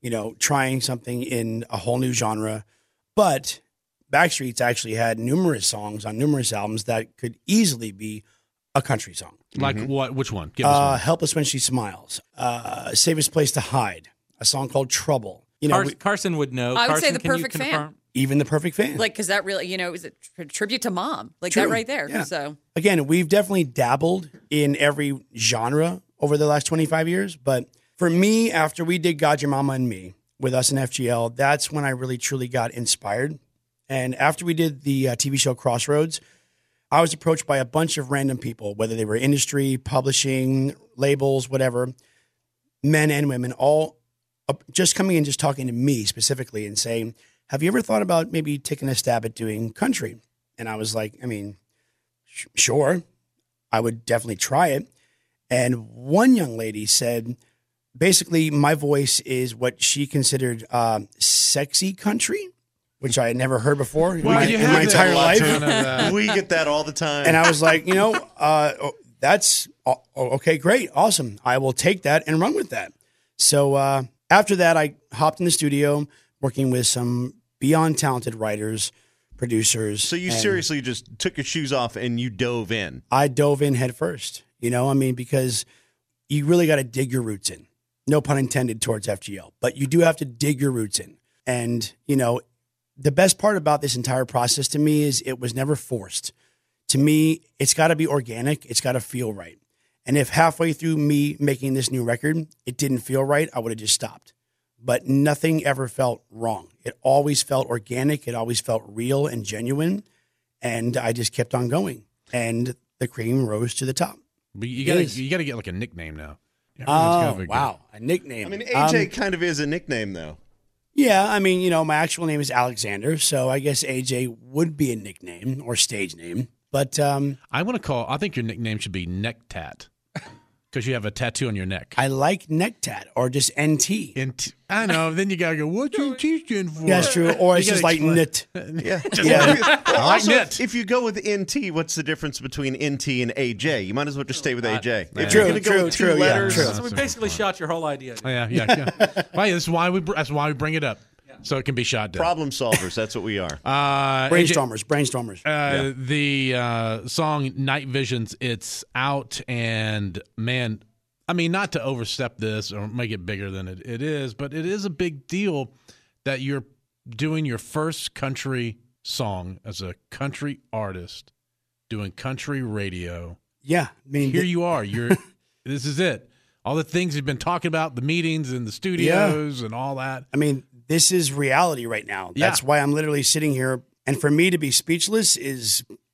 trying something in a whole new genre. But Backstreet's actually had numerous songs on numerous albums that could easily be a country song. Like what? Which one? Give us one. Helpless When She Smiles, Safest Place to Hide, a song called Trouble. Carson would know. I would Carson, say The can you Perfect Fan. confirm? Even The Perfect Fan. Because that really, is a tribute to mom. True. That right there. Yeah. So Again, we've definitely dabbled in every genre over the last 25 years. But for me, after we did God, Your Mama, and Me with us in FGL, that's when I really, truly got inspired. And after we did the TV show Crossroads, I was approached by a bunch of random people, whether they were industry, publishing, labels, whatever, men and women, all just coming in, just talking to me specifically and saying, have you ever thought about maybe taking a stab at doing country? And I was like, sure, I would definitely try it. And one young lady said, basically, my voice is what she considered sexy country, which I had never heard before in my entire life. We get that all the time. And I was like, that's okay, great, awesome. I will take that and run with that. So after that, I hopped in the studio working with some beyond talented writers, producers. So you seriously just took your shoes off and you dove in? I dove in head first, because you really got to dig your roots in. No pun intended towards FGL, but you do have to dig your roots in. And, the best part about this entire process to me is it was never forced. To me, it's got to be organic. It's got to feel right. And if halfway through me making this new record, it didn't feel right, I would have just stopped. But nothing ever felt wrong. It always felt organic. It always felt real and genuine. And I just kept on going. And the cream rose to the top. But you gotta get like a nickname now. Wow, a nickname. AJ kind of is a nickname, though. Yeah, my actual name is Alexander, so I guess AJ would be a nickname or stage name. But I think your nickname should be Neck Tat. Because you have a tattoo on your neck. I like neck tat or just NT. I know. Then you gotta go, what's your T stand for? Yeah, that's true. Or it's just like knit. Yeah. I like knit. If you go with NT, what's the difference between NT and AJ? You might as well just stay with AJ. If True, you're going to go with two letters, true. So we basically shot your whole idea. Yeah. Well, that's why we bring it up. So it can be shot down. Problem solvers. That's what we are. Brainstormers. The song Night Visions, it's out, and man, not to overstep this or make it bigger than it is, but it is a big deal that you're doing your first country song as a country artist, doing country radio. Yeah. Here you are. This is it. All the things you've been talking about, the meetings and the studios and all that. This is reality right now. That's why I'm literally sitting here. And for me to be speechless is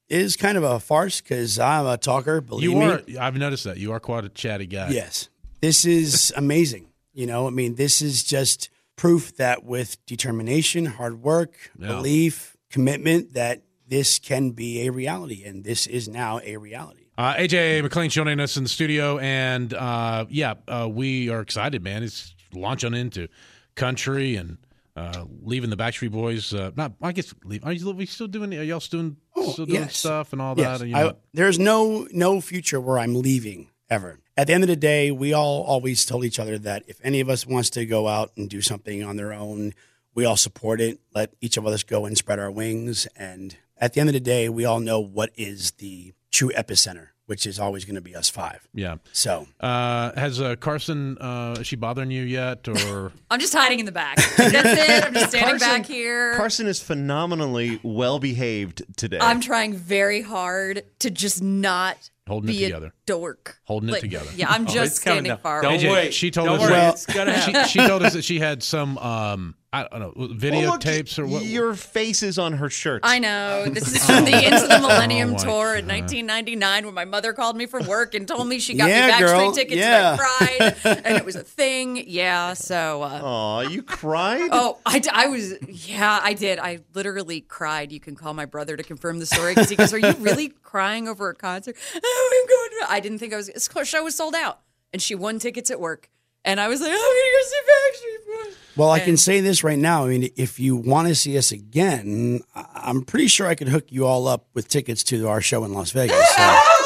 is kind of a farce because I'm a talker. Believe You me. are. I've noticed that you are quite a chatty guy. Yes. This is amazing. This is just proof that with determination, hard work, belief, commitment, that this can be a reality, and this is now a reality. AJ McLean joining us in the studio, and we are excited, man. It's launching into country and leaving the Backstreet Boys. Are we still doing? Are y'all still doing stuff and all that? Yes. There's no future where I'm leaving ever. At the end of the day, we all always told each other that if any of us wants to go out and do something on their own, we all support it. Let each of us go and spread our wings. And at the end of the day, we all know what is the true epicenter, which is always going to be us five. Yeah. So, has Carson? Is she bothering you yet, or I'm just hiding in the back. That's it. I'm just standing back here. Carson is phenomenally well behaved today. I'm trying very hard to just not holding it be together? a dork. Holding it together. Yeah, I'm just standing far Don't away. wait. She told Don't us. worry, Well, it's gonna happen. she told us that she had some I don't know videotapes or what. Your face is on her shirt. I know. This is from the Into the Millennium Oh, my Tour in God. 1999 when my mother called me from work and told me she got Yeah, me Backstreet girl. tickets Yeah. and I cried and it was a thing. Yeah, so. Aw, you cried? Oh, I was, yeah, I did. I literally cried. You can call my brother to confirm the story because he goes, "Are you really crying over a concert?" Oh, my God. I didn't think I was, the show was sold out and she won tickets at work. And I was like, "I'm going to go see Backstreet Boys." well, I can say this right now. I mean, if you want to see us again, I'm pretty sure I could hook you all up with tickets to our show in Las Vegas. So.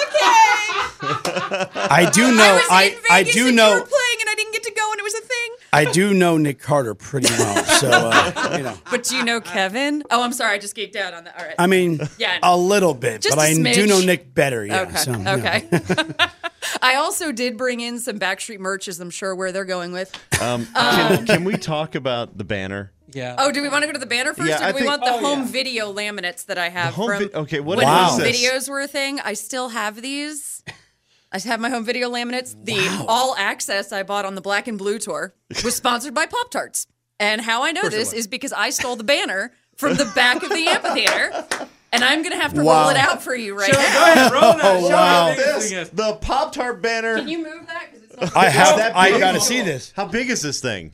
I do know. I do and know. You were playing and I didn't get to go and it was a thing. I do know Nick Carter pretty well. So But do you know Kevin? Oh, I'm sorry. I just geeked out on that. All right. I mean, Yeah. a little bit, Just but a I smidge. do know Nick better. Yeah. Okay. So, Okay. I also did bring in some Backstreet merch, as I'm sure where they're going with. Can we talk about the banner? Yeah. Oh, do we want to go to the banner first, Yeah, or I do we think- want the home video laminates that I have from Okay, what when Wow. home is this? videos were a thing? I still have these. I have my home video laminates. The All Access I bought on the Black and Blue tour was sponsored by Pop-Tarts. And how I know this is because I stole the banner from the back of the amphitheater. And I'm going to have to Wow. roll it out for you right Go now. ahead, roll that. Oh, Show wow. how big this thing is. The Pop-Tart banner. Can you move that? 'Cause it's not I have. that I big? got to see this. How big is this thing?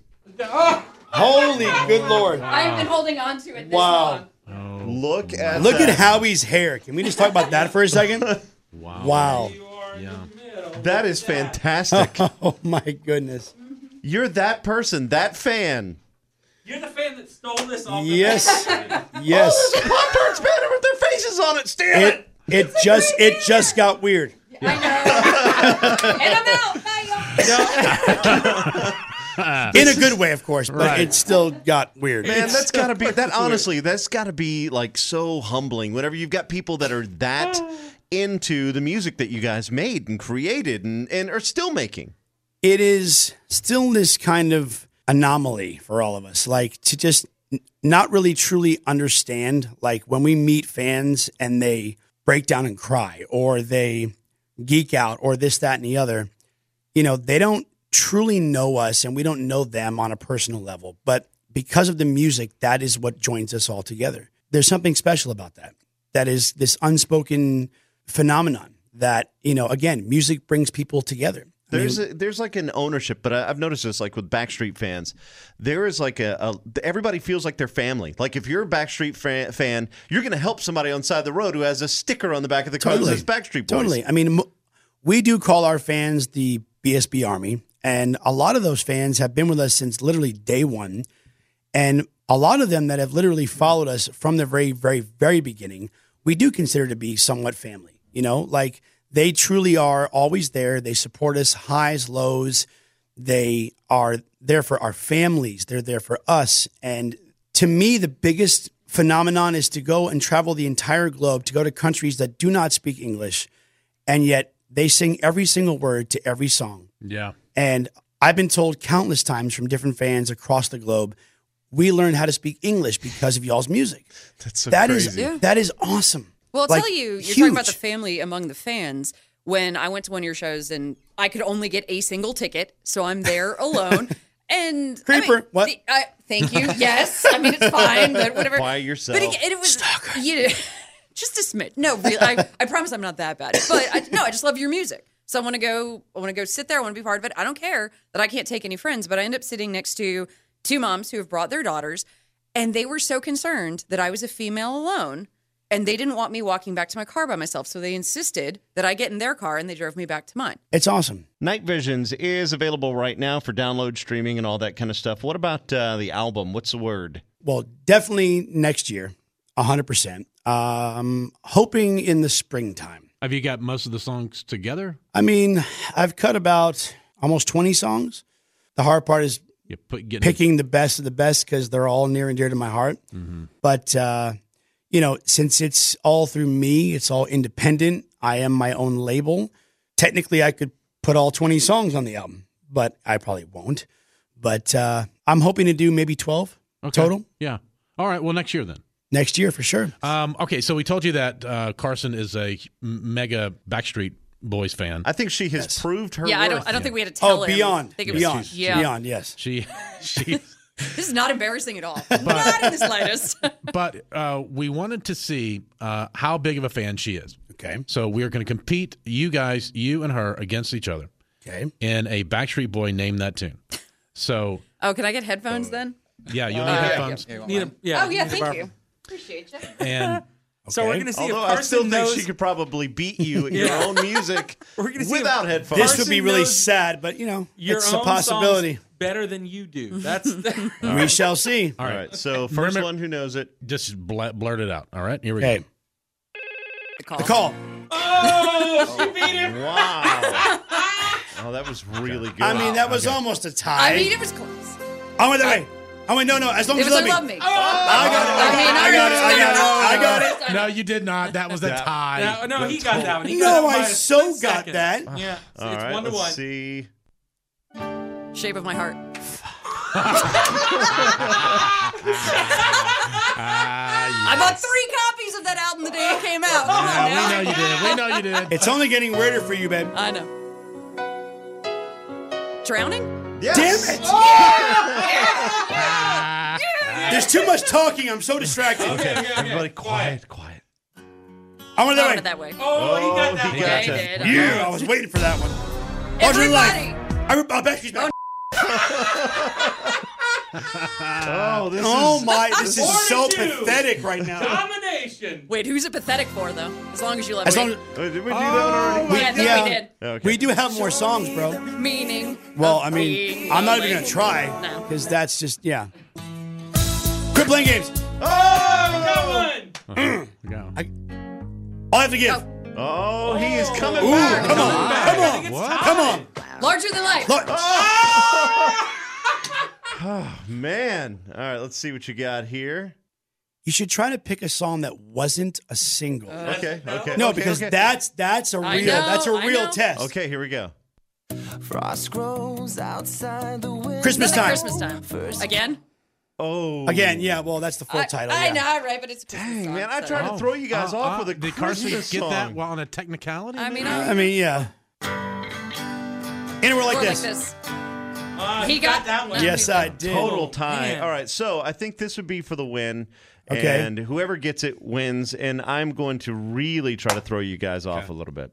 Holy good Lord! I've been holding on to it this Wow. long. Look at Look that. at Howie's hair. Can we just talk about that for a second? Wow. That is fantastic. Oh my goodness. You're that person, that fan. You're the fan that stole this off Yes. the Yes. Pop-Tarts banner with their faces on it. Steal it. It just got weird. I know. And I'm out. Bye, y'all. In a good way, of course, but it still got weird. Man, that's gotta be that. Honestly, that's gotta be like so humbling. Whenever you've got people that are that into the music that you guys made and created and are still making. It is still this kind of anomaly for all of us, like to just not really truly understand, like when we meet fans and they break down and cry or they geek out or this, that, and the other, they don't truly know us and we don't know them on a personal level. But because of the music, that is what joins us all together. There's something special about that. That is this unspoken phenomenon that, again, music brings people together. There's like an ownership, but I've noticed this like with Backstreet fans. There is like everybody feels like they're family. Like if you're a Backstreet fan, you're going to help somebody on the side of the road who has a sticker on the back of the car that says Backstreet Boys. Totally. I mean, we do call our fans the BSB Army, and a lot of those fans have been with us since literally day one. And a lot of them that have literally followed us from the very, very, very beginning, we do consider to be somewhat family. Like they truly are always there. They support us, highs, lows. They are there for our families. They're there for us. And to me, the biggest phenomenon is to go and travel the entire globe, to go to countries that do not speak English, and yet they sing every single word to every song. Yeah. And I've been told countless times from different fans across the globe, we learned how to speak English because of y'all's music. That's so That crazy. is that is awesome. Well, I'll Like, tell you, you're huge. talking about the family among the fans. When I went to one of your shows and I could only get a single ticket, so I'm there alone. And Creeper, what? Thank you. Yes, I mean it's fine, but whatever. By yourself. But it was Just a smidge. No, really, I promise I'm not that bad. But I just love your music. So I want to go sit there. I want to be part of it. I don't care that I can't take any friends, but I end up sitting next to two moms who have brought their daughters, and they were so concerned that I was a female alone, and they didn't want me walking back to my car by myself. So they insisted that I get in their car, and they drove me back to mine. It's awesome. Night Visions is available right now for download, streaming, and all that kind of stuff. What about the album? What's the word? Well, definitely next year, 100%. Hoping in the springtime. Have you got most of the songs together? I mean, I've cut about almost 20 songs. The hard part is picking the best of the best because they're all near and dear to my heart. Mm-hmm. But, since it's all through me, it's all independent. I am my own label. Technically, I could put all 20 songs on the album, but I probably won't. But I'm hoping to do maybe 12 total. Yeah. All right. Well, next year then. Next year for sure. Okay, so we told you that Carson is a mega Backstreet Boys fan. I think she has proved her. Yeah, worth. I don't think we had to tell him. Beyond. I think it was, Beyond, yes. She This is not embarrassing at all. Not in the slightest. But we wanted to see how big of a fan she is. Okay. So we are going to compete, you and her, against each other. Okay. In a Backstreet Boy Name That Tune. So. Oh, can I get headphones then? Yeah, you'll need headphones. Oh, yeah, thank you. Appreciate you. And so we're going to see Although if Carson I still think knows. she could probably beat you at your own music We're gonna see without if headphones. This would be really knows sad, but, your it's a own possibility. songs better than you do. That's We shall see. All right. So first one who knows it. Just blurt it out. All right, here we Okay. go. The The call. Oh, she beat him. Wow. Oh, that was really good. I mean, that was almost a tie. I mean, it was close. I went that way. I went, no, as long It as was you I love me. love me. I got it. No, you did not. That was a tie. No, he got that one. He No, got it I by a so split got second. that. Yeah, All it's right, 1-1. let's see. Shape of my heart. I bought 3 copies of that album the day it came out. Come on now. We know you did. It's only getting weirder for you, babe. I know. Drowning? Yes. Damn it! There's too much talking. I'm so distracted. Okay, everybody quiet. I went I went that that way. way. Oh, he got that he one. got Yeah, you. he did. Yeah, I was waiting for that one. Larger than Everybody. life. I bet she's back. Oh, this This is so 4-2. pathetic right now. Domination. Wait, who's it pathetic for, though? As long as you let As me. long as, Did we do that one already? Yeah, I think we did. Okay. we do have more songs, bro. Meaning. Well, of I mean, being I'm not even lonely. going to try No. because that's just, yeah. Quit playing games. Oh, got one. Go. All I have to give. Oh, he is coming Ooh, back. come on. Come on. Larger than life. Look. Oh, man. All right, let's see what you got here. You should try to pick a song that wasn't a single. Okay. No, because that's a I real know, that's a I real know. test. Okay, here we go. Frost grows outside the window. Christmas time. Christmas time. Again? Oh. Again, yeah. Well, that's the full title. I yeah. know, right? But it's a Christmas Dang, song, man, I so- tried to throw you guys off with a Did Carson Christmas get that song. while on a technicality? I mean, I mean, yeah. Anywhere like or this. He got that one. Yes, I did. Total tie. man. All right, so I think this would be for the win. Okay. And whoever gets it wins. And I'm going to really try to throw you guys off a little bit.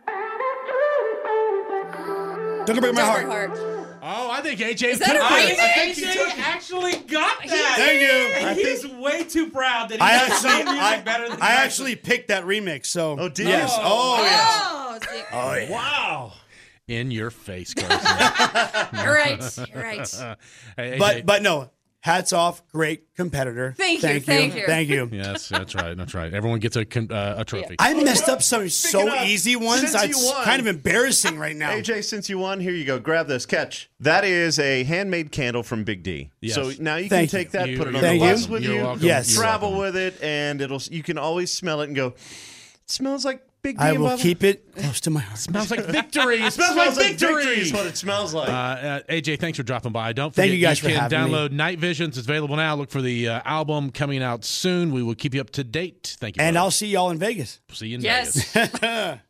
Don't break my Desperate heart. Heart. Oh, I think AJ Is that a remix? AJ actually got that. Thank you. And he's way too proud that he I got some music actually, better than I actually picked that remix. So, Oh, did yes. you? Oh, yes. Oh, see, Oh, yeah. Wow. In your face, Carson. you're right. You're right. Hey, AJ. But no, hats off. Great competitor. Thank you. Thank you. Yes, that's right. That's right. Everyone gets a trophy. I messed up some so of, easy ones. since you It's won- kind of embarrassing right now. AJ, since you won, here you go. Grab this. Catch. That is a handmade candle from Big D. Yes. So now you Thank can you. take that, put it on Thank the you. bus with You're you. welcome. Yes. You're Travel welcome. with it, and you can always smell it and go, it smells like Big D. I and will Bubba." keep it close to my heart. Smells like victory. It Smells smells like like victory. is what it smells like. AJ, thanks for dropping by. Don't forget Thank you guys for can having me. download Night Visions. It's available now. Look for the album coming out soon. We will keep you up to date. Thank you. And brother. I'll see y'all in Vegas. see you in Yes. Vegas.